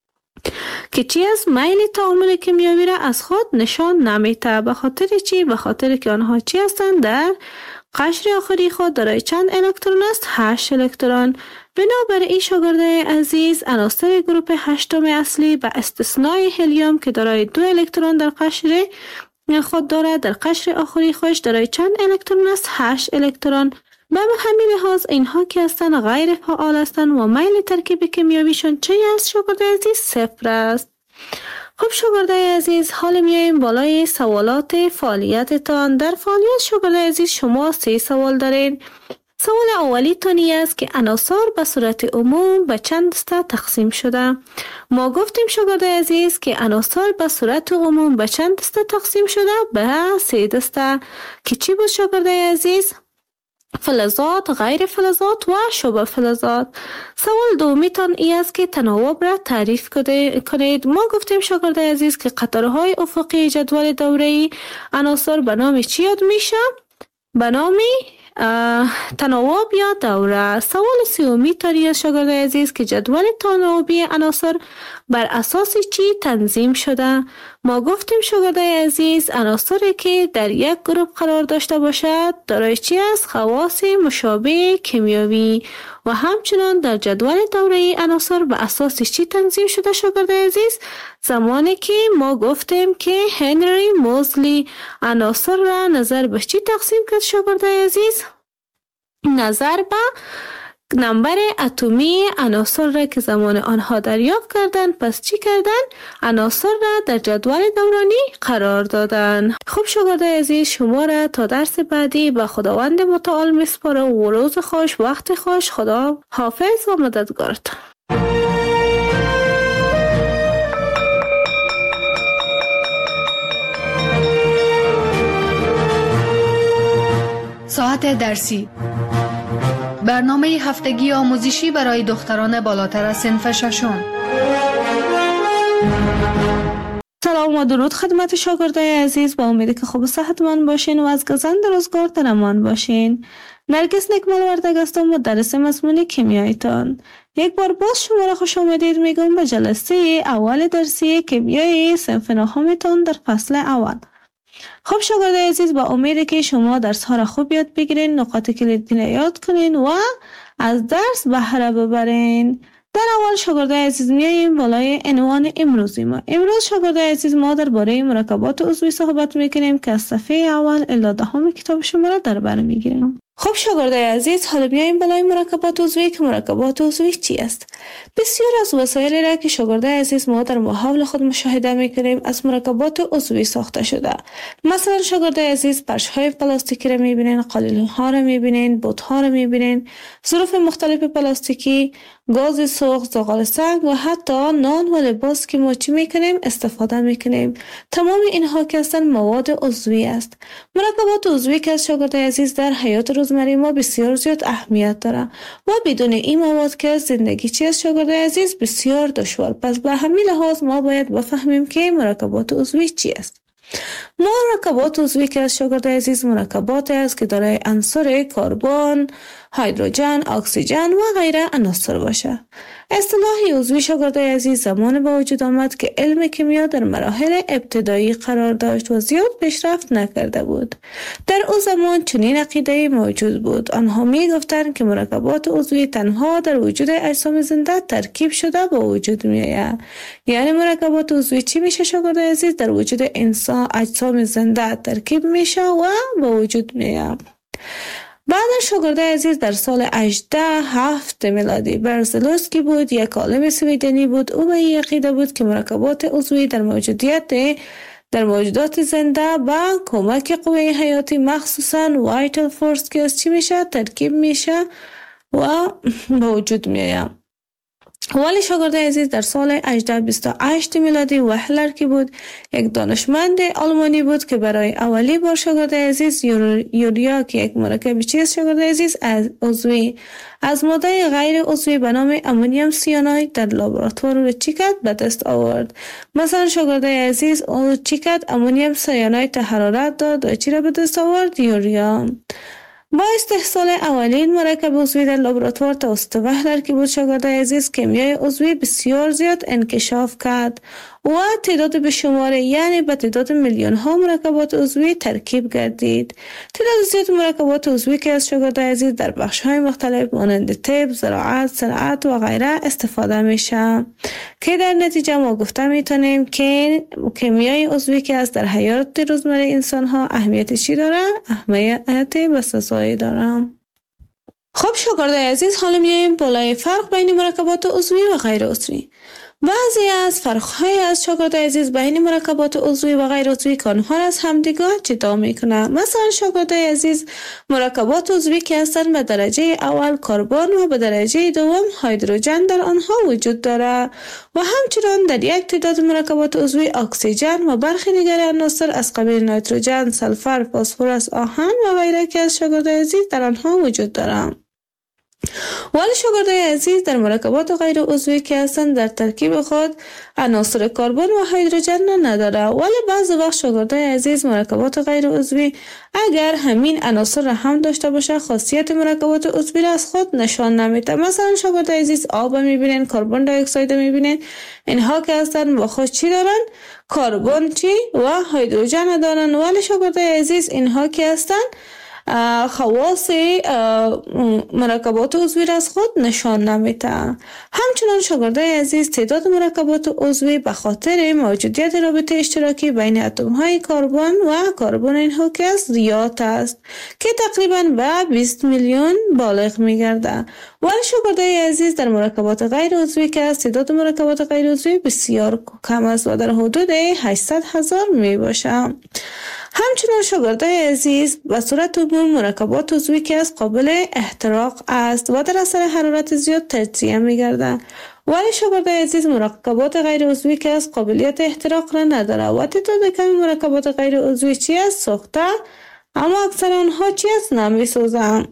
که چی از میل تعامل کیمیایی را از خود نشان نمیده. به خاطر چی؟ به خاطر که آنها چی هستند؟ در قشر آخری خود دارای چند الکترون است؟ 8 الکترون. بنابراین شاگردای عزیز عناصر گروه 8 اصلی به استثنای هلیوم که دارای 2 الکترون در قشر خود دارد در قشر آخری خودش دارای چند الکترون است؟ 8 الکترون. به همین لحاظ اینها که هستند غیر فعال هستند و میل ترکیب کیمیاییشون چه است شاگردای عزیز؟ 0 است. خب شاگردای عزیز حال میایم بالای سوالات فعالیتتان. در فعالیت شاگردای عزیز شما 3 سوال دارین. سوال اولی تانی است که عناصر به صورت عموم به چند دسته تقسیم شده. ما گفتیم شاگردای عزیز که عناصر به صورت عموم به چند دسته تقسیم شده؟ به 3 دسته که چی بود شاگردای عزیز؟ فلزات، غیر فلزات و شبه فلزات. سوال دومی تان ای است که تناوب را تعریف کنید. ما گفتیم شاگردای عزیز که قطارهای افقی جدول دوره‌ای عناصر به نام چی یاد میشه؟ به نام تناوب یا دوره. سوال سومی تانی است شاگردای عزیز که جدول تناوبی عناصر بر اساس چی تنظیم شده؟ ما گفتیم شاگردای عزیز عناصری که در یک گروه قرار داشته باشد دارای چی است؟ خواص مشابه کیمیایی. و همچنان در جدول دوره‌ای عناصر به اساس چی تنظیم شده شاگردای عزیز؟ زمانی که ما گفتیم که هنری موزلی عناصر را نظر به چی تقسیم کرد شاگردای عزیز؟ نظر به نمبر اتمی عناصر را که زمان آنها دریافت کردند. پس چی کردن؟ عناصر را در جدول دورانی قرار دادن. خب شاگردای عزیز شما را تا درس بعدی به خداوند متعال میسپارم و روز خوش، وقت خوش. خدا حافظ و مددگارتان. ساعت درسی، برنامه هفتگی آموزشی برای دختران بالاتر از صنف ششم. سلام و درود خدمت شاگردای عزیز. با امید که خوب و صحتمند باشین و از گزند روزگار در امان باشین. نرگس نکمال وردگ هستم و درس مضمون کیمیاییتان. یک بار باز شما را خوش آمدید میگم به جلسه اول درسی کیمیای صنف نهمتان در فصل اول. خب شاگردای عزیز با امید که شما درس ها را خوب یاد بگیرین، نقاط کلیدی را یاد کنین و از درس بهره ببرین. در اول شاگردای عزیز میاییم بالای عنوان امروزی ما. امروز شاگردای عزیز ما درباره مرکبات عضوی صحبت میکنیم که از صفحه اول الی 10 کتاب شما را در بر میگیریم. خب شاگردای عزیز حالا بیاییم بالای مرکبات عضوی که مرکبات عضوی چی است؟ بسیار از وسایلی را که شاگردای عزیز ما در محاول خود مشاهده میکنیم از مرکبات عضوی ساخته شده. مثلا شاگردای عزیز فرش‌های پلاستیکی را میبینین، قالین‌ها را میبینین، بوت‌ها را میبینین، ظروف مختلف پلاستیکی، گاز سوخت، زغال سنگ و حتی نان و لباس که ما چی میکنیم استفاده میکنیم. تمام اینها که هستند مواد عضوی است. مرکبات عضوی که از شاگردای عزیز در حیات روز روزمره ما بسیار زیاد اهمیت داره و بدون این مواد که زندگی چیست شاگرد عزیز بسیار دشوار. پس به همین لحاظ ما باید بفهمیم که مرکبات عضوی چی است. مرکبات عضوی که از شاگرد عزیز مرکبات است که دارای عناصر کربن، هیدروژن، اکسیژن و غیره عناصر باشه. اصطلاح عضوی شاگرد عزیز زمان به وجود آمد که علم کیمیا در مراحل ابتدایی قرار داشت و زیاد پیشرفت نکرده بود. در او زمان چنین عقیده موجود بود. آنها می گفتند که مرکبات عضوی تنها در وجود اجسام زنده ترکیب شده به وجود می آید. یعنی مرکبات عضوی چی میشه شاگرد عزیز؟ در وجود انسان اجسام زنده ترکیب میشه و به وجود می آید. بعد شاگرد عزیز در سال 1807 میلادی برزلوسکی بود، یک عالم سویدنی بود. او به این عقیده بود که مرکبات عضوی در موجودات زنده با کمک قوه حیاتی مخصوصاً وایتال فورس که از چی میشه ترکیب میشه و به وجود میاد. ولی شاگرد عزیز در سال 1828 میلادی وهلر که بود یک دانشمند آلمانی بود که برای اولی بار شاگرد عزیز یوریا که یک مرکب چیست شاگرد عزیز عضوی از ماده غیر عضوی به نام امونیم سیاناید در لابراتوار رو چی کرد به دست آورد. مثلا شاگرد عزیز چی کرد؟ امونیم سیاناید حرارت داد و چی را به دست آورد؟ یوریا. با استحصال اولین مرکب عضوی در لابراتوار توسط وهلر که بود شاگرد عزیز کیمیای عضوی بسیار زیاد انکشاف کرد و تعداد به شماره یعنی به تعداد میلیون ها مرکبات عضوی ترکیب گردید. تعداد زیاد مرکبات عضوی که از شاگرد عزیز در بخش های مختلف مانند طب، زراعت، صنعت و غیره استفاده میشه که در نتیجه ما گفته میتونیم که کیمیای عضوی که از در حیات روزمره انسان ها اهمیت چی داره؟ اهمیت بسزایی داره. خب شاگرد عزیز حالا میایم بالای فرق بین مرکبات عضوی و غیر عضوی. بعضی از فرق‌های از شاگرد عزیز بین مرکبات عضوی و غیر عضوی که آنها از همدیگر جدا میکنه. مثلا شاگرد عزیز مرکبات عضوی که هستند به درجه اول کربن و به درجه دوم هیدروژن در آنها وجود داره و همچنان در یک تعداد مرکبات عضوی اکسیژن و برخی دیگر عناصر از قبیل نیتروژن، سلفر، فسفر، آهن و غیره که از شاگرد عزیز در آنها وجود داره. ولی شاگرد عزیز در مرکبات غیر عضوی که هستند در ترکیب خود عناصر کربن و هیدروژن نداره. ولی بعضی وقت شاگرد عزیز مرکبات غیر عضوی اگر همین عناصر را هم داشته باشه خاصیت مرکبات عضوی را از خود نشان نمیده. مثلا شاگرد عزیز آب میبینن، کربن دی اکساید میبینن، اینها که هستند با خود چی دارن؟ کربن چی و هیدروژن دارن. ولی شاگرد عزیز اینها که هستند خواص مرکبات عضوی را از خود نشان نمیده. همچنان شاگرد عزیز تعداد مرکبات عضوی به خاطر موجودیت رابطه اشتراکی بین اتم های کربن و کربن اینها که زیاد است که تقریبا به 20 میلیون بالغ میگرده. ولی شاگرد عزیز در مرکبات غیر عضوی که تعداد مرکبات غیر عضوی بسیار کم است و در حدود 800,000 می باشه. همچنان شاگرد عزیز به صورت عموم مرکبات عضوی که قابل احتراق است و در اثر حرارت زیاد تجزیه می‌گردد. ولی شاگرد عزیز مرکبات غیر عضوی که قابلیت احتراق را نداره و تعداد کمی مرکبات غیر عضوی چی است؟ سوخته، اما اکثر آنها چی است؟ نمی‌سوزند.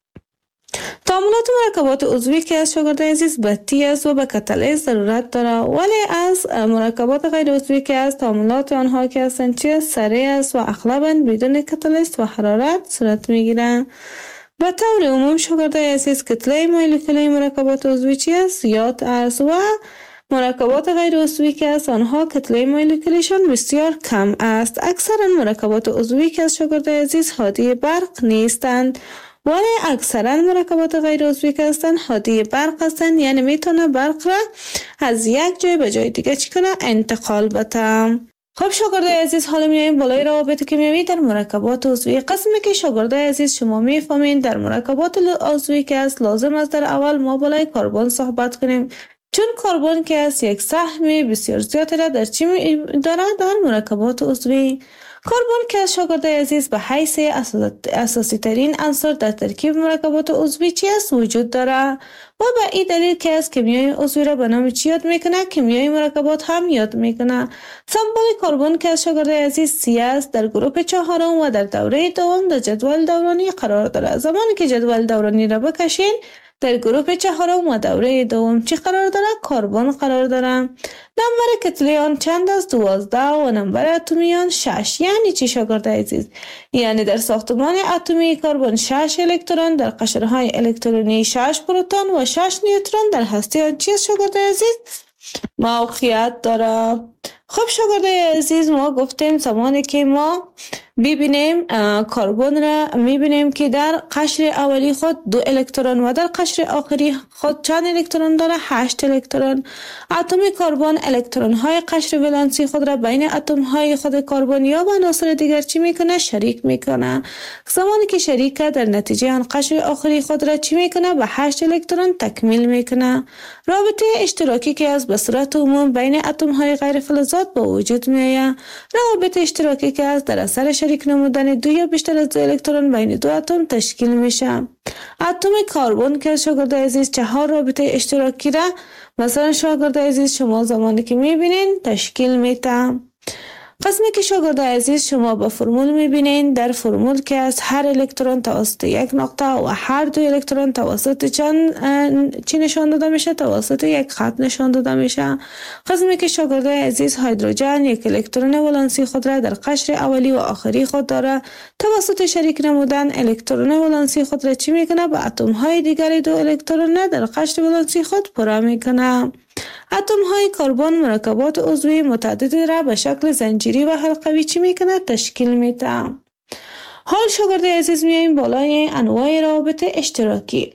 تعاملات مرکبات عضوی که از شاگرد عزیز بطی است و به کاتالیز ضرورت داره. ولی از مرکبات غیر عضوی که از تعاملات آنها که هستند چی است؟ سریع است و اغلباً بدون کاتالیست و حرارت صورت میگیرند. به طور عموم شاگرد عزیز کتله مولکولی مرکبات عضوی چی است؟ زیاد است و مرکبات غیر عضوی که از آنها کتله مولکولیشان بسیار کم است. اکثر مرکبات عضوی که از شاگرد عزیز هادی برق نیستند. ولی اکثرا مرکبات غیر عضوی که هستند هادی برق هستند، یعنی میتونه برق را از یک جای به جای دیگه چی کنه؟ انتقال بده. خب شاگرد عزیز حالا میایم بالای روابط کیمیایی در مرکبات عضوی. قسمی که شاگرد عزیز شما میفهمین در مرکبات عضوی که است لازم است در اول ما بالای کربن صحبت کنیم، چون کربن که است یک سهم بسیار زیاد را در چی داره؟ در مرکبات عضوی. کربن که از شاگرده عزیز به حیث اساسی ترین عنصر در ترکیب مرکبات عضوی چی است وجود داره و به این دلیل که از کیمیای عضوی را به نام چی یاد میکنه کیمیای مرکبات هم یاد میکنه. سمبل کربن که از شاگرده عزیز سی است در گروه چهارم و در دوره دوم در جدول دورانی قرار داره. زمانی که جدول دورانی را بکشین در گروه چهارم و دوره دوم چی قرار داره؟ کربن قرار داره. نمبر کتله آن چند است؟ 12 و نمبر اتمی آن 6. یعنی چی شاگرد عزیز؟ یعنی در ساختمان اتمی کربن 6 الکترون، در قشرهای الکترونی 6 پروتون و 6 نیوترون در هسته آن چی است شاگرد عزیز؟ موقعیت داره. خب شاگرد عزیز ما گفتیم زمانی که ما ببینیم کربن را میبینیم که در قشر اولی خود 2 الکترون و در قشر آخری خود چند الکترون داره؟ 8 الکترون. اتم کربن الکترون های قشر ولانسی خود را بین اتم های خود کربن یا با عناصر دیگر چی میکنه؟ شریک میکنه. زمانی که شریک در نتیجه آن قشر آخری خود را چی میکنه؟ به 8 الکترون تکمیل میکنه. رابطه اشتراکی که از به صورت عموم بین اتم های غیر فلزات با وجود میآید. روابط اشتراکی که از در اثر شریک نمودن 2 یا بیشتر از 2 الکترون بین 2 اتم تشکیل میشه. اتم کربن که شاگرد عزیز 4 رابطه اشتراکی را مثلا شاگرد عزیز شما زمانی که میبینین تشکیل میده. قسمی که شاگرد عزیز شما با فرمول میبینین در فرمول که از هر الکترون توسط یک نقطه و هر 2 الکترون توسط چی نشان داده میشه؟ توسط یک خط نشان داده میشه. قسمی که شاگرد عزیز هیدروژن 1 الکترون ولانسی خود را در قشر اولی و آخری خود داره. توسط شریک نمودن الکترون ولانسی خود را چی میکنه؟ با اتم های دیگری 2 الکترون در قشر ولانسی خود پر میکنه. اتم های کربن مرکبات عضوی متعددی را به شکل زنجیری و حلقوی چی میکنه؟ تشکیل میده. حال شاگرد عزیز میاییم بالای انواع روابط اشتراکی.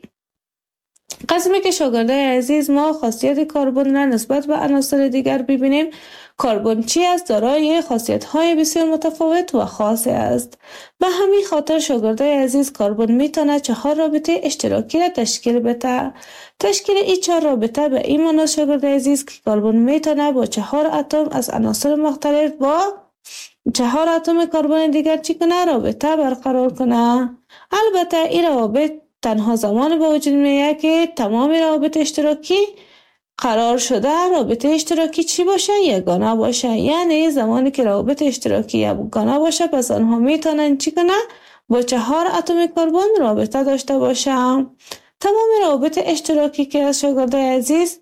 قسمی که شاگرد عزیز ما خاصیت کربن را نسبت به عناصر دیگر ببینیم. کربن چی است؟ دارای خاصیت های بسیار متفاوت و خاص است. به همین خاطر شاگرد عزیز کربن میتونه 4 رابطه اشتراکی را تشکیل بده. تشکیل این 4 رابطه به این معنی شاگرد عزیز که کربن میتونه با 4 اتم از عناصر مختلف با 4 اتم کربن دیگر چی کنه؟ رابطه برقرار کنه. البته این روابط تنها زمان به وجود میاد که تمام روابط اشتراکی قرار شده رابطه اشتراکی چی باشه؟ یگانه باشه. یعنی زمانی که روابط اشتراکی یگانه باشه پس آنها میتونن چی کنه؟ با 4 اتم کربن رابطه داشته باشه. تمام روابط اشتراکی که از شاگرد عزیز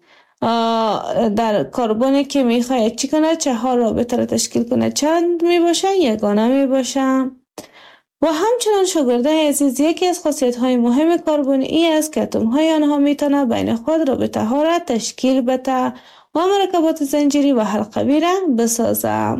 در کربن که میخواد چی کنه؟ 4 رابطه را تشکیل کنه چند می باشه؟ یگانه می باشه. و همچنان شاگرد عزیز یکی از خاصیت های مهم کربن ای است که اتم های آنها میتونه بین خود رابطه ها را تشکیل بده و مرکبات زنجیری و حلقوی را بسازه.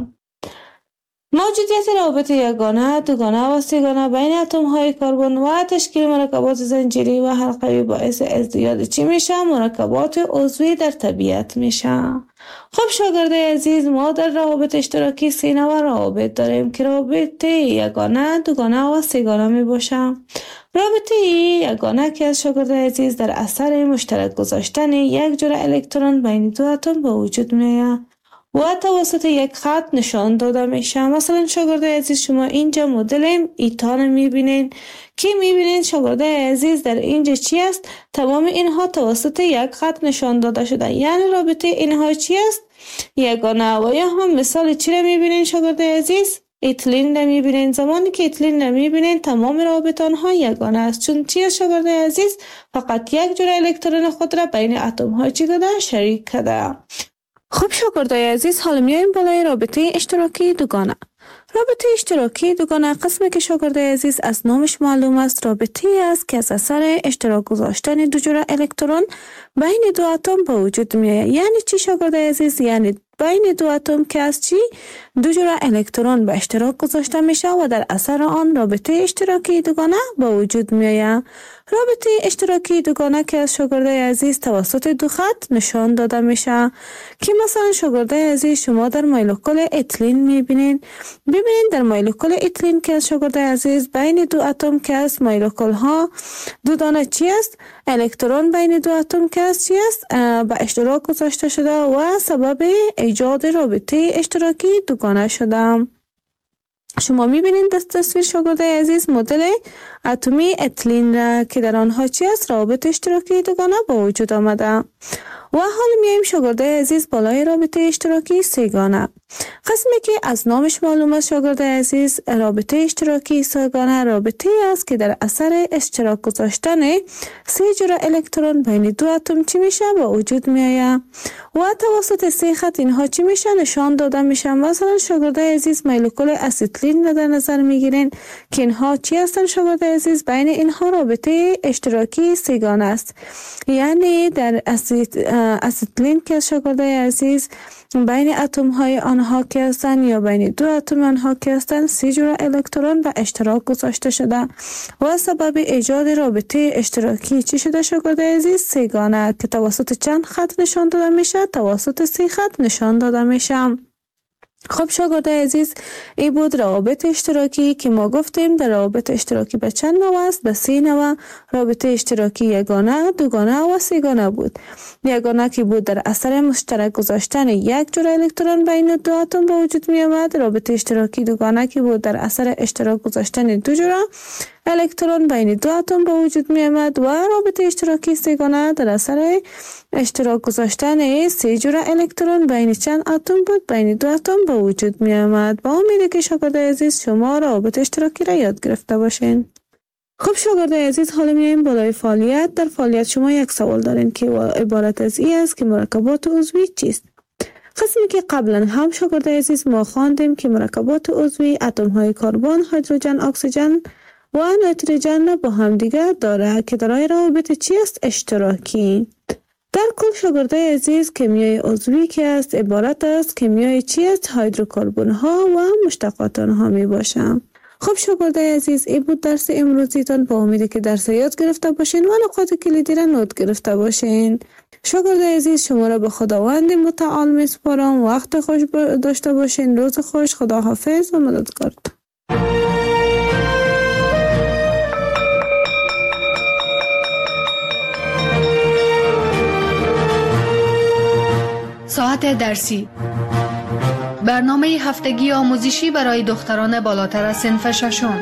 موجودیت روابط یگانه، دوگانه و سه‌گانه بین اتم های کربن و تشکیل مرکبات زنجیری و حلقوی باعث ازدیاد چی میشه؟ مرکبات عضوی در طبیعت میشه. خب شاگرد عزیز ما در روابط اشتراکی 3 نوع روابط داریم که رابطه یگانه، دوگانه و سه‌گانه می باشه. رابطه یگانه که از شاگرد عزیز در اثر مشترک گذاشتن یک جرعه الکترون بین 2 اتم به وجود میاد و توسط یک خط نشان داده میشه. مثلا شاگرد عزیز شما اینجا مدل ایتان میبینین که میبینین شاگرد عزیز در اینجا چی است؟ تمام اینها توسط یک خط نشان داده شده. یعنی رابطه اینها چی است؟ یگانه. و یا هم مثال چی را میبینین شاگرد عزیز؟ ایتلین را میبینین. زمانی که ایتلین را میبینین تمام روابط آنها یگانه است. چون چی است شاگرد عزیز؟ فقط یک جرعه الکترون خود را بین اتم ها چی کرده؟ شریک کرده. خب شاگردای عزیز حالا میایم بالای رابطه اشتراکی دوگانه. رابطه اشتراکی دوگانه قسمی که شاگردای عزیز از نامش معلوم است رابطه است که از اثر اشتراک گذاشتن 2 جرعه الکترون بین 2 اتم به وجود میآید. یعنی چی شاگردای عزیز؟ یعنی بین 2 اتم که از چی 2 جرعه الکترون به اشتراک گذاشته میشه و در اثر آن رابطه اشتراکی دوگانه به وجود میآید. رابطه اشتراکی دوگانه که از شاگردای عزیز توسط 2 خط نشان داده میشه که مثلا شاگردای عزیز شما در مولکول اتیلین میبینین. ببینید در مولکول اتیلین که از شاگردای عزیز بین 2 اتم که از مولکول ها 2 دانه چی است؟ الکترون بین 2 اتم که از چی است؟ به اشتراک گذاشته شده و سبب ایجاد رابطه اشتراکی دوگانه شده. شما میبینید در تصویر شاگردای عزیز مدل اتمی اتیلین را که در آنها چی است؟ روابط اشتراکی دوگانه با وجود آمده. و حال میایم شاگردای عزیز بالای رابطه اشتراکی سه‌گانه. قسمی که از نامش معلوم است شاگردای عزیز، رابطه اشتراکی سه‌گانه رابطه است که در اثر اشتراک گذاشتن 3 جرعه الکترون بین 2 اتم چی میشه با وجود میآید و توسط 3 خط اینها چی میشه نشان داده میشه. مثلا شاگردای عزیز مولکول اسیتیلین را در نظر میگیرین که اینها چی هستن شاگردای عزیز؟ بین اینها رابطه اشتراکی سه‌گانه است. یعنی در اسیتیلین که شاگردای عزیز بین اتم های آنها که هستند یا بین 2 اتم آنها که هستند 3 جرعه الکترون به اشتراک گذاشته شده و سبب ایجاد رابطه اشتراکی چی شده شاگردای عزیز؟ سه‌گانه که توسط چند خط نشان داده میشه؟ توسط 3 خط نشان داده میشه. خب شاگردای عزیز این بود روابط اشتراکی که ما گفتیم در روابط اشتراکی به چند نوع است؟ به 3 نوع. رابطه اشتراکی یگانه، دوگانه و سه‌گانه بود. یگانه که بود در اثر مشترک گذاشتن 1 جرعه الکترون بین 2 اتم به وجود می آمد. رابطه اشتراکی دوگانه که بود در اثر اشتراک گذاشتن 2 جرعه الکترون بین 2 اتم به وجود می آمد. و رابطه اشتراکی سه‌گانه در اثر اشتراک گذاشتن 3 جرعه الکترون بین چند اتم بود؟ بین 2 اتم به وجود می آمد. با امید که شاگردای عزیز شما روابط اشتراکی را یاد گرفته باشین. خب شاگردای عزیز حالا میایم بالای فعالیت. در فعالیت شما یک سوال دارین که عبارت از این است که مرکبات عضوی چیست؟ قسمی که قبلا هم شاگردای عزیز ما خواندیم که مرکبات عضوی اتم های کربن، هیدروژن، اکسیژن و نیتروژن با هم دیگر داره که دارای روابط چی است؟ اشتراکی. در کل شاگردای عزیز کیمیای عضوی که است عبارت است کیمیای چی است؟ هیدروکربن ها و مشتقات آنها می باشند. خب شاگردای عزیز این بود درس امروزیتان. با امید که درس یاد گرفته باشین و نکات کلیدی را نوت گرفته باشین. شاگردای عزیز شما را به خداوند متعال میسپارم. وقت خوش داشته باشین. روز خوش. خدا حافظ و مددگار. ساعت درسی، برنامه هفتگی آموزشی برای دختران بالاتر از صنف ششم.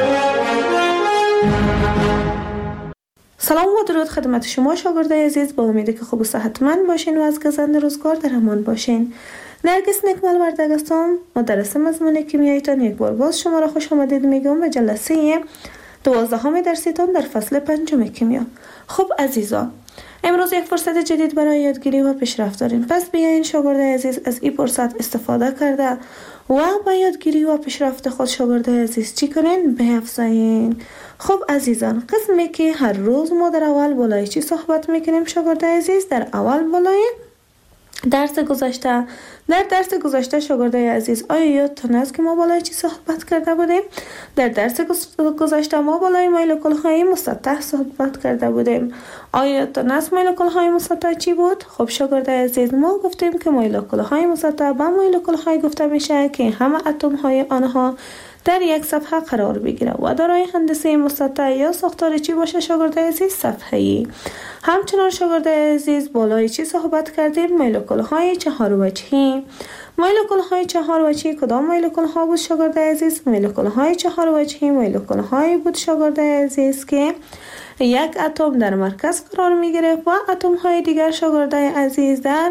سلام و درود خدمت شما شاگردای عزیز. با امید که خوب و صحتمند باشین و از گزند روزگار در امان باشین. نرگس نکمل وردگ هستم، مدرس مضمون کیمیایتان. یک بار باز شما را خوش آمدید میگم به جلسه 12 درسیتان در فصل 5 کیمیا. خب عزیزان، امروز یک فرصت جدید برای یادگیری و پیشرفت داریم. پس بیاین شاگردای عزیز از این فرصت استفاده کرده و با یادگیری و پیشرفت خود شاگردای عزیز چی کنین؟ بیفزایین. خب عزیزان، قسمی که هر روز ما در اول بالای چی صحبت میکنیم شاگردای عزیز؟ در اول بالای درس گذشته. در درس گذشته شاگردای عزیز آیا یادتون است که ما بالای چی صحبت کرده بودیم؟ در درس گذشته ما بالای مولکول های مسطح صحبت کرده بودیم. آیا یادتون است مولکول های مسطح چی بود؟ خب شاگردای عزیز ما گفتیم که مولکول های مسطح به مولکول های گفته میشه که همه اتم های آنها در یک صفحه قرار بگیره و دارای هندسه مسطح یا ساختار چی باشه شاگردای عزیز؟ صفحه‌ای. همچنان شاگردای عزیز بالای چی صحبت کردیم؟ مولکول های 4 وجهی. مولکول های 4 وجهی کدام مولکول ها بود شاگردای عزیز؟ مولکول های 4 وجهی مولکول های بود شاگردای عزیز که یک اتم در مرکز قرار میگیره و اتم های دیگر شاگردای عزیز در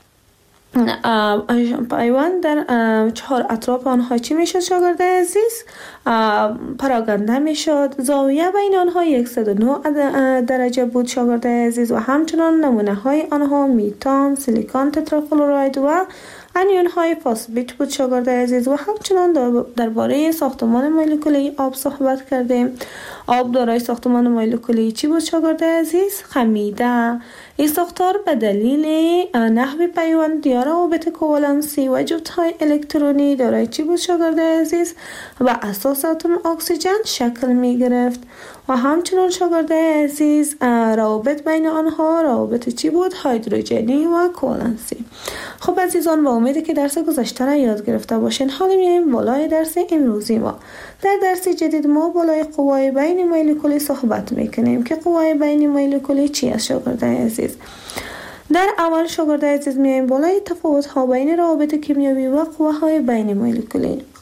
پیوند در 4 اطراف آنها چی میشد شاگردای عزیز؟ پراگنده میشد. زاویه بین آنها 109 درجه بود شاگردای عزیز و همچنان نمونه های آنها میتان، سیلیکون تترافلوراید و انیون های فاسفیت بود شاگردای عزیز. و همچنان درباره ساختمان مولکولی آب صحبت کردیم. آب دارای ساختمان مولکولی چی بود شاگردای عزیز؟ خمیده. این ساختار به دلیل نحو پیوند یا روابط کوالنسی و جفت‌های الکترونی دارای چی بود شاگردای عزیز؟ و اساس اتم اکسیژن شکل می گرفت. و همچنان شاگردای عزیز روابط بین آنها روابط چی بود؟ هیدروژنی و کوالنسی. خب عزیزان، با امید که درس گذشته را یاد گرفته باشین. حالا میایم بالای درس امروزی ما. در درس جدید ما بالای قوای بین مولکولی صحبت میکنیم که قوای بین مولکولی چی است شاگردای عزیز؟ در اول شاگردای عزیز میایم بالای تفاوت ها بین روابط کیمیایی و قواهای بین مولکولی.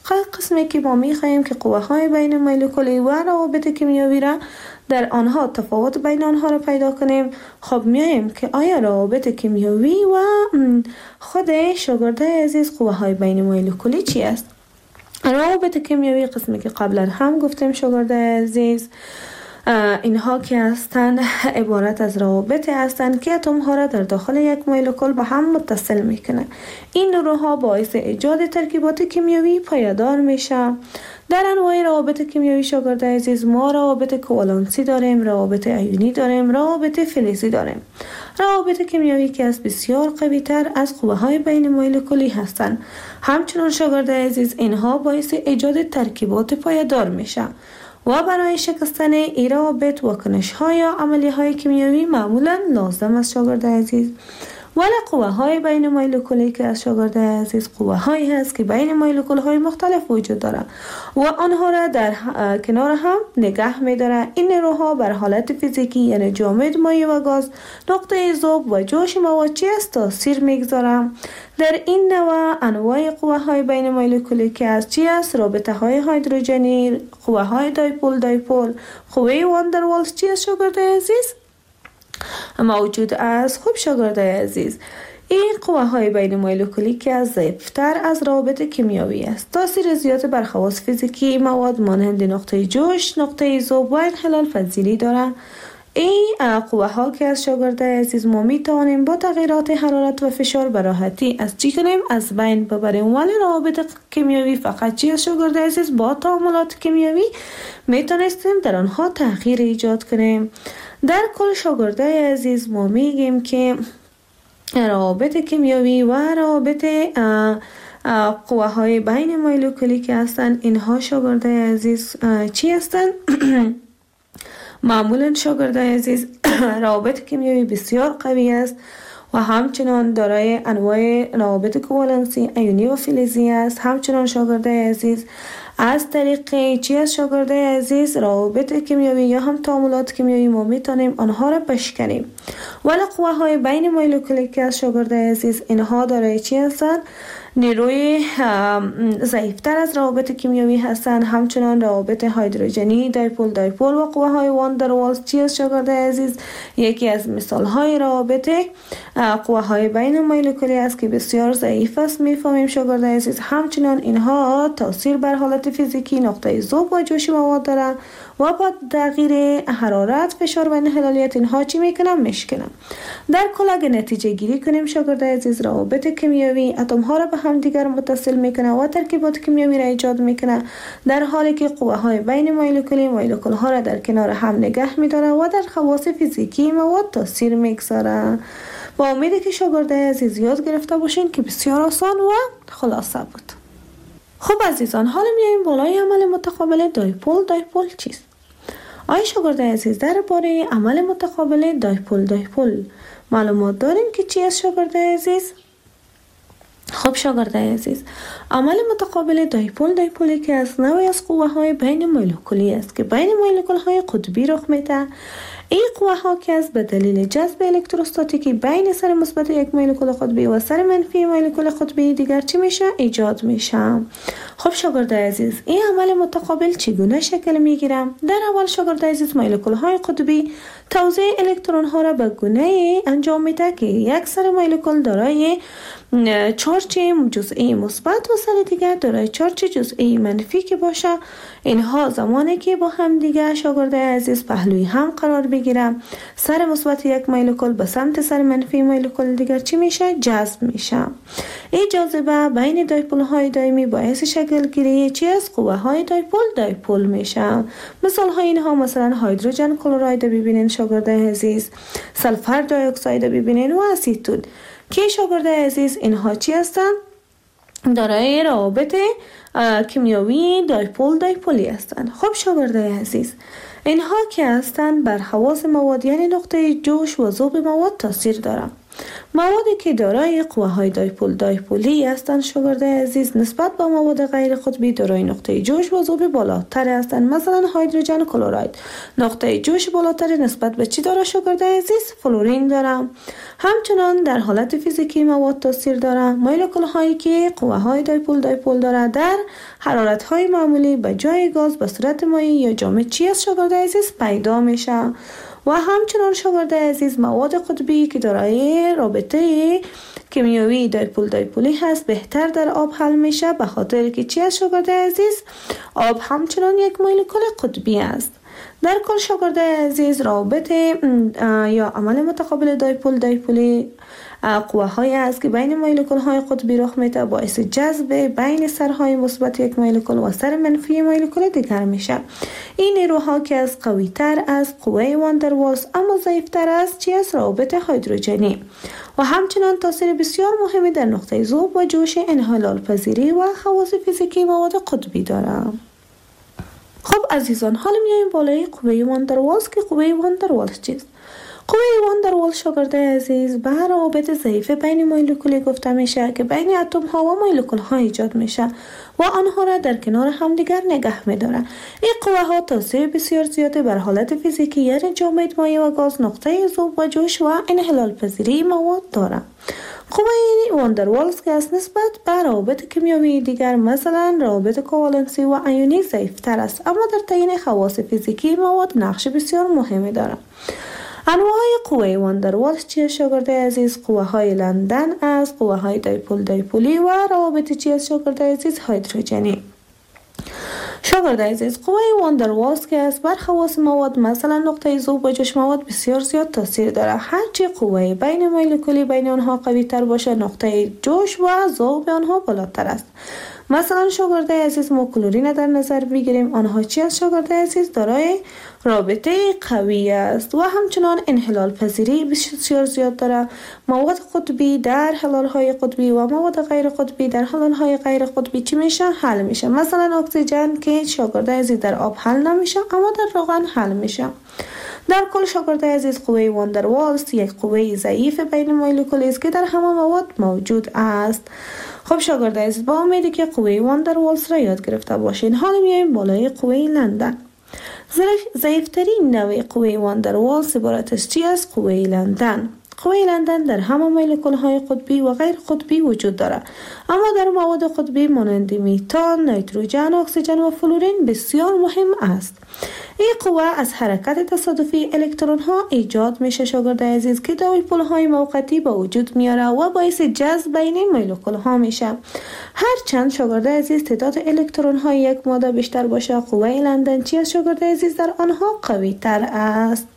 قسمی که ما می‌خواهیم که قوه‌های بین مولکولی و روابط کیمیایی را در آنها تفاوت بین آنها را پیدا کنیم. خب میایم که آیا روابط کیمیایی و خود شاگرده عزیز قوه‌های بین مولکولی چی است؟ روابط کیمیایی قسمی که قبلا هم گفتیم شاگرده عزیز، اینها که هستند عبارت از روابط هستند که اتم ها را در داخل یک مولکول به هم متصل میکنه. این نیروها باعث ایجاد ترکیبات کیمیایی پایدار میشه. در انواع روابط کیمیایی شاگرد عزیز ما روابط کوالنسی داریم، روابط ایونی داریم، روابط فلزی داریم. روابط کیمیایی که از بسیار قوی تر از قوه های بین مولکولی هستند. همچنان شاگرد عزیز اینها باعث ایجاد ترکیبات پایدار میشه و برای شکستن این روابط واکنش های یا عملی های کیمیایی معمولا لازم است شاگرد عزیز. ولی قوه های بین مولکولی که از شاگرد عزیز قوه هایی هست که بین مولکول های مختلف وجود داره و آنها را در کنار هم نگه می داره. این نیروها بر حالت فیزیکی یعنی جامد، مایع و گاز، نقطه ذوب و جوش مواد چی است تاثیر میگذاره. در این نوع انواع قوه های بین مولکولی که از چی است؟ رابطه های هیدروژنی، قوه های دایپول، قوه واندروالز چی است شاگرد عزیز؟ موجود است. خوب شاگرد عزیز، این قوه های بین مولکولی که از ضعیفتر از روابط کیمیایی است. تاثیر زیاد بر خواص فیزیکی مواد مانند نقطه جوش، نقطه ذوب و انحلال پذیری دارند. این قوه ها که از شاگرد عزیز ما می توانیم با تغییرات حرارت و فشار به راحتی از چی کنیم؟ از بین ببریم. ولی روابط کیمیایی فقط چی از شاگرد عزیز؟ با تعاملات کیمیایی می توانستیم در آنها تغییر ایجاد کنیم. در کل شاگرد عزیز ما میگیم که روابط کیمیایی و روابط قوه های بین مولکولی که هستند اینها شاگرد عزیز چی هستند؟ معمولا شاگرد عزیز روابط کیمیایی بسیار قوی است و همچنان دارای انواع روابط کوالنسی، ایونی و فلزی است. همچنان شاگرد عزیز از طریق چی از شاگرد عزیز روابط کیمیایی یا هم تعاملات کیمیایی ما میتونیم آنها را بشکنیم. ولی قوه های بین مولکولی که از شاگرد عزیز اینها دارای چی هستند؟ نیروی ضعیفتر از روابط کیمیایی هستند. همچنان روابط هیدروژنی، دایپول و قوه های واندروالز چی از شاگرد عزیز؟ یکی از مثال های روابط قوه های بین مولکولی است که بسیار ضعیف است. میفهمیم شاگرد عزیز همچنان اینها تاثیر بر حالت فیزیکی نقطه ذوب و جوش مواد دارند و با تغییر حرارت، فشار و انحلالیت اینها چی میکنن؟ میشکنن. در کل اگه نتیجه گیری کنیم شاگرد عزیز روابط کیمیایی اتم ها را به هم دیگر متصل میکنه و ترکیبات کیمیایی را ایجاد میکنه، در حالی که قوه های بین مولکولی مولکول ها را در کنار هم نگه میداره و در خواص فیزیکی مواد تاثیر میگذاره. با امیدی که شاگرد عزیز یاد گرفته باشین که بسیار آسان و خلاصه بود. خب عزیزان، حالا میایم بالای عمل متقابل دایپول چیست؟ آیا شاگرد عزیز درباره عمل متقابل دایپول معلومات داریم که چی است شاگرد عزیز؟ خب شاگرد عزیز، عمل متقابل دایپولی که از نوعی از قوه های بین مولکولی است که بین مولکول های قطبی رخ میده. این قوه ها که از به دلیل جذب الکتروستاتیکی بین سر مثبت یک مولکول قطبی و سر منفی مولکول قطبی دیگر چی میشه؟ ایجاد میشه. خب شاگرد عزیز، این عمل متقابل چگونه شکل میگیره؟ در اول شاگرد عزیز مولکول های قطبی توزیع الکترون ها را به گونه انجام میده که یک سر مولکول دارای چارج جزئی مثبت و سر دیگر دارای چارج جزئی منفی که باشه. اینها زمانی که با هم دیگر شاگرد عزیز پهلوی هم قرار بگیره، سر مثبت یک مولکول به سمت سر منفی مولکول دیگر چی میشه؟ جذب میشه. این جاذبه بین دایپول های دائمی باعث شکل گیری چی از قوه های دایپول میشه. مثال های اینها مثلا هیدروژن کلراید ببینین شاگرد عزیز، سلفر دی اکساید ببینین و اسیتون که شاگرد عزیز اینها چی هستن؟ دارای روابط کیمیایی دایپولی هستند. خب شاگرد عزیز، اینها که هستند بر خواص مواد یعنی نقطه جوش و ذوب مواد تاثیر دارند. موادی که دارای قوه‌های دایپولی هستند شاگردای عزیز نسبت به مواد غیر قطبی دارای نقطه جوش و ذوب بالاتر هستند. مثلا هیدروژن کلراید نقطه جوش بالاتر نسبت به چی داره شاگردای عزیز؟ فلورین داره. همچنان در حالت فیزیکی مواد تاثیر داره. مولکول هایی که قوه‌های دایپول داره در حرارت های معمولی به جای گاز به صورت مایع یا جامد چی است شاگردای عزیز؟ پیدا میشه. و همچنان شاگردای عزیز مواد قطبی که دارای رابطه کیمیایی دایپولی هست بهتر در آب حل میشه، به خاطر که چی است شاگردای عزیز؟ آب همچنان یک مولکول قطبی است. در کل شاگردای عزیز رابطه یا عمل متقابل دایپولی قوه های است که بین مولکول های قطبی رخ میده، باعث جذب بین سرهای مثبت یک مولکول و سر منفی مولکول دیگر میشه. این نیروها که از قوی تر از قوه واندروالز اما ضعیف تر از چی است؟ روابط هیدروژنی و همچنان تاثیر بسیار مهمی در نقطه ذوب و جوش انحلال پذیری و خواص فیزیکی مواد قطبی دارند. خب عزیزان، حالا میایم بالای قوه واندروالز که قوه واندروالز چیست؟ قوه واندروالز شاگردای عزیز به روابط ضعیف بین مولکولی گفته میشه که بین اتم ها و مولکول ها ایجاد میشه و آنها را در کنار همدیگر نگه میداره. این قوه ها تاثیر بسیار زیاده بر حالت فیزیکی یعنی جامد، مایع و گاز، نقطه ذوب و جوش و انحلال پذیری مواد داره. قوه واندروالز که از نسبت به روابط کیمیایی دیگر مثلا روابط کوالنسی و ایونی ضعیف تر است، اما در تعیین خواص فیزیکی مواد نقش بسیار مهمی دارد. انواع قوه واندروالز چیه شاگردای عزیز؟ قوه های لندن از قوه های دایپولی و روابط چی است شاگردای عزیز؟ هیدروژنی. شاگردای عزیز قوه واندروالز که از بر خواص مواد مثلا نقطه ذوب و جوش مواد بسیار زیاد تاثیر داره. هرچی قوه بین مولکولی بین آنها قوی تر باشه نقطه جوش و ذوب آنها بالاتر است. مثلا شاگردای عزیز ما کلورین در نظر بگیریم، آنها چی است شاگردای عزیز؟ دارای رابطه قوی است و همچنان انحلال پذیری بسیار زیاد داره. مواد قطبی در حلال های قطبی و مواد غیر قطبی در حلال های غیر قطبی چی میشه؟ حل میشه. مثلا اکسیژن که شاگردای عزیز در آب حل نمیشه اما در روغن حل میشه. در کل شاگردای عزیز قوه واندروالز یک قوه ضعیف بین مولکولی است که در همه مواد موجود است. خب شاگردای عزیز با امیدی که قوه واندروالز را یاد گرفته باشین، حالا میایم بالای قوه لندن. ضعیفترین نوع قوه واندروالز عبارت از چی است؟ قوه لندن. قوه لندن در همه مولکول های قطبی و غیر قطبی وجود دارد، اما در مواد قطبی مانند میتان، نیتروژن، اکسیژن و فلورین بسیار مهم است. این قوه از حرکت تصادفی الکترون ها ایجاد میشه شاگردای عزیز که دایپول های موقتی به وجود میاره و باعث جذب بین مولکول ها میشه. هرچند شاگردای عزیز تعداد الکترون های یک ماده بیشتر باشه، قوه لندن چی است شاگردای عزیز؟ در آنها قوی تر است.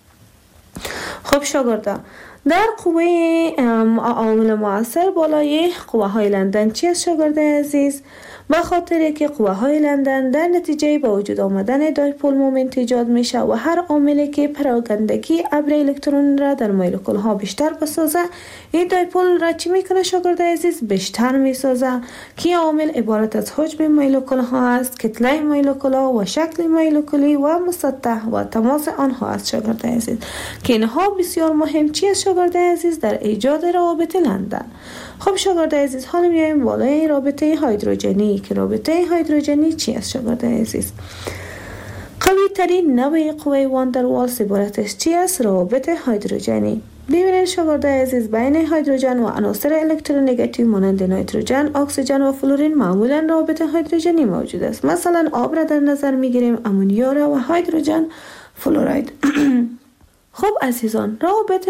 خب شاگردا، در قوه عامل مؤثر بالای قوه های لندن چی است شاگردای عزیز؟ به خاطر که قوه های لندن در نتیجه با وجود آمدن دایپول مومنت ایجاد میشه و هر عاملی که پراگندگی ابر الکترون را در مولکول ها بیشتر بسازه، این دایپول را چی میکنه شاگردای عزیز؟ بیشتر میسازه که عامل عبارت از حجم مولکول ها است، کتله مولکول ها و شکل مولکولی و مسطح و تماس آنها است شاگردای عزیز که اینها بسیار مهم چی است شاگردای عزیز؟ در ایجاد روابط لندن. خب شاگردای عزیز حالا میایم بالای رابطه هیدروژنی که رابطه هیدروژنی چی است شاگردای عزیز؟ قوی ترین نوع قوه واندروالز عبارت از چی است؟ روابط هیدروژنی. ببینید شاگردای عزیز بین هیدروژن و عناصر الکترونگاتیو مانند نیتروژن، اکسیژن و فلورین معمولا روابط هیدروژنی موجود است. مثلا آب را در نظر میگیریم، امونیا را و هیدروژن فلوراید. خب عزیزان، روابط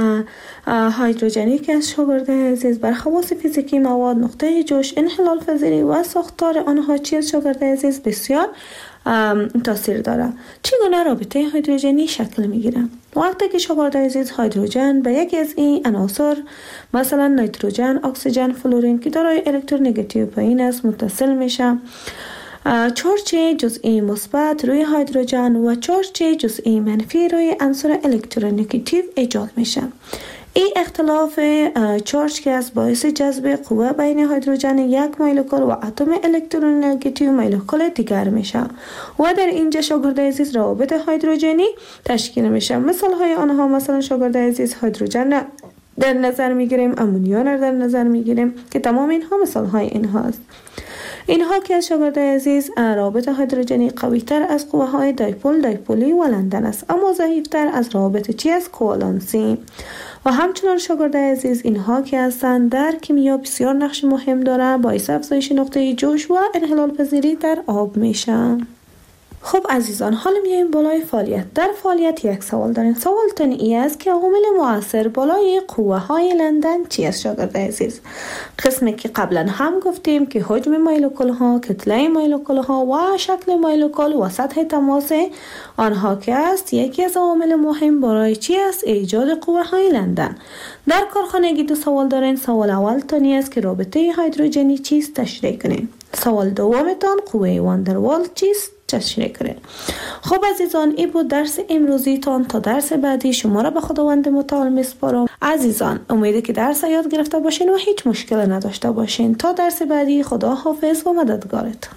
هیدروژنی که از شاگردای عزیز بر خواص فیزیکی مواد، نقطه جوش، انحلال پذیری و ساختار آنها چی است شاگردای عزیز؟ بسیار تاثیر داره. چگونه رابطه هیدروژنی شکل میگیره؟ وقتی که شاگردای عزیز هیدروژن به یکی از این عناصر مثلا نیتروژن، اکسیژن، فلورین که دارای الکترونگاتیو پایین است متصل میشه، چارج جزئی مثبت روی هیدروژن و چارج جزئی منفی روی عنصر الکترونگاتیو ایجاد میشه. این اختلاف چارج که از باعث جذب قوه بین هیدروژن یک مولکول و اتم الکترونگاتیو مولکول دیگر میشه و در اینجا شاگردای عزیز روابط هیدروژنی تشکیل میشه. مثال های آنها مثلا شاگردای عزیز هیدروژن در نظر میگیریم، امونیا را در نظر میگیریم که تمام اینها مثال های اینهاست. اینها که از شاگرد عزیز روابط هیدروژنی قوی تر از قوه های دایپولی و لندن است، اما ضعیف تر از روابط چی از کوالانسی. و همچنان شاگرد عزیز اینها که هستند در کیمیا بسیار نقش مهم داره، باعث افزایش نقطه جوش و انحلال پذیری در آب میشن. خب عزیزان، حالا میایم بالای فعالیت. در فعالیت یک سوال دارین. سوالتون ای است که عوامل مؤثر بالای قوه های لندن چی است شاگرد عزیز؟ قسمی که قبلا هم گفتیم که حجم مولکول ها، کتله مولکول ها و شکل مولکول و سطح تماس آنها که است یکی از عوامل مهم برای چی است؟ ایجاد قوه های لندن. در کارخانگی دو سوال دارین. سوال اول تانی است که رابطه هیدروژنی چیست؟ تشریح کنین. سوال دومتان قوه واندروال چیست؟ تشریح کنین. خب عزیزان، این بود درس امروزی تان. تا درس بعدی شما را به خداوند متعال میسپارم. عزیزان، امیده که درس یاد گرفته باشین و هیچ مشکل نداشته باشین. تا درس بعدی، خدا حافظ و مددگارتان.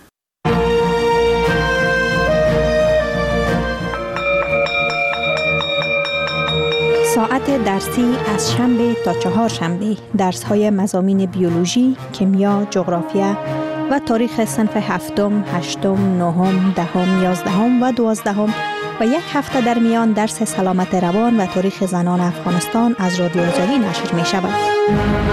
ساعت درسی از شنبه تا چهارشنبه درس‌های مضامین بیولوژی، کیمیا، جغرافیا و تاریخ صنف هفتم، هشتم، نهم، دهم، یازدهم و دوازدهم و یک هفته در میان درس سلامت روان و تاریخ زنان افغانستان از رادیو آزادی نشر می شود.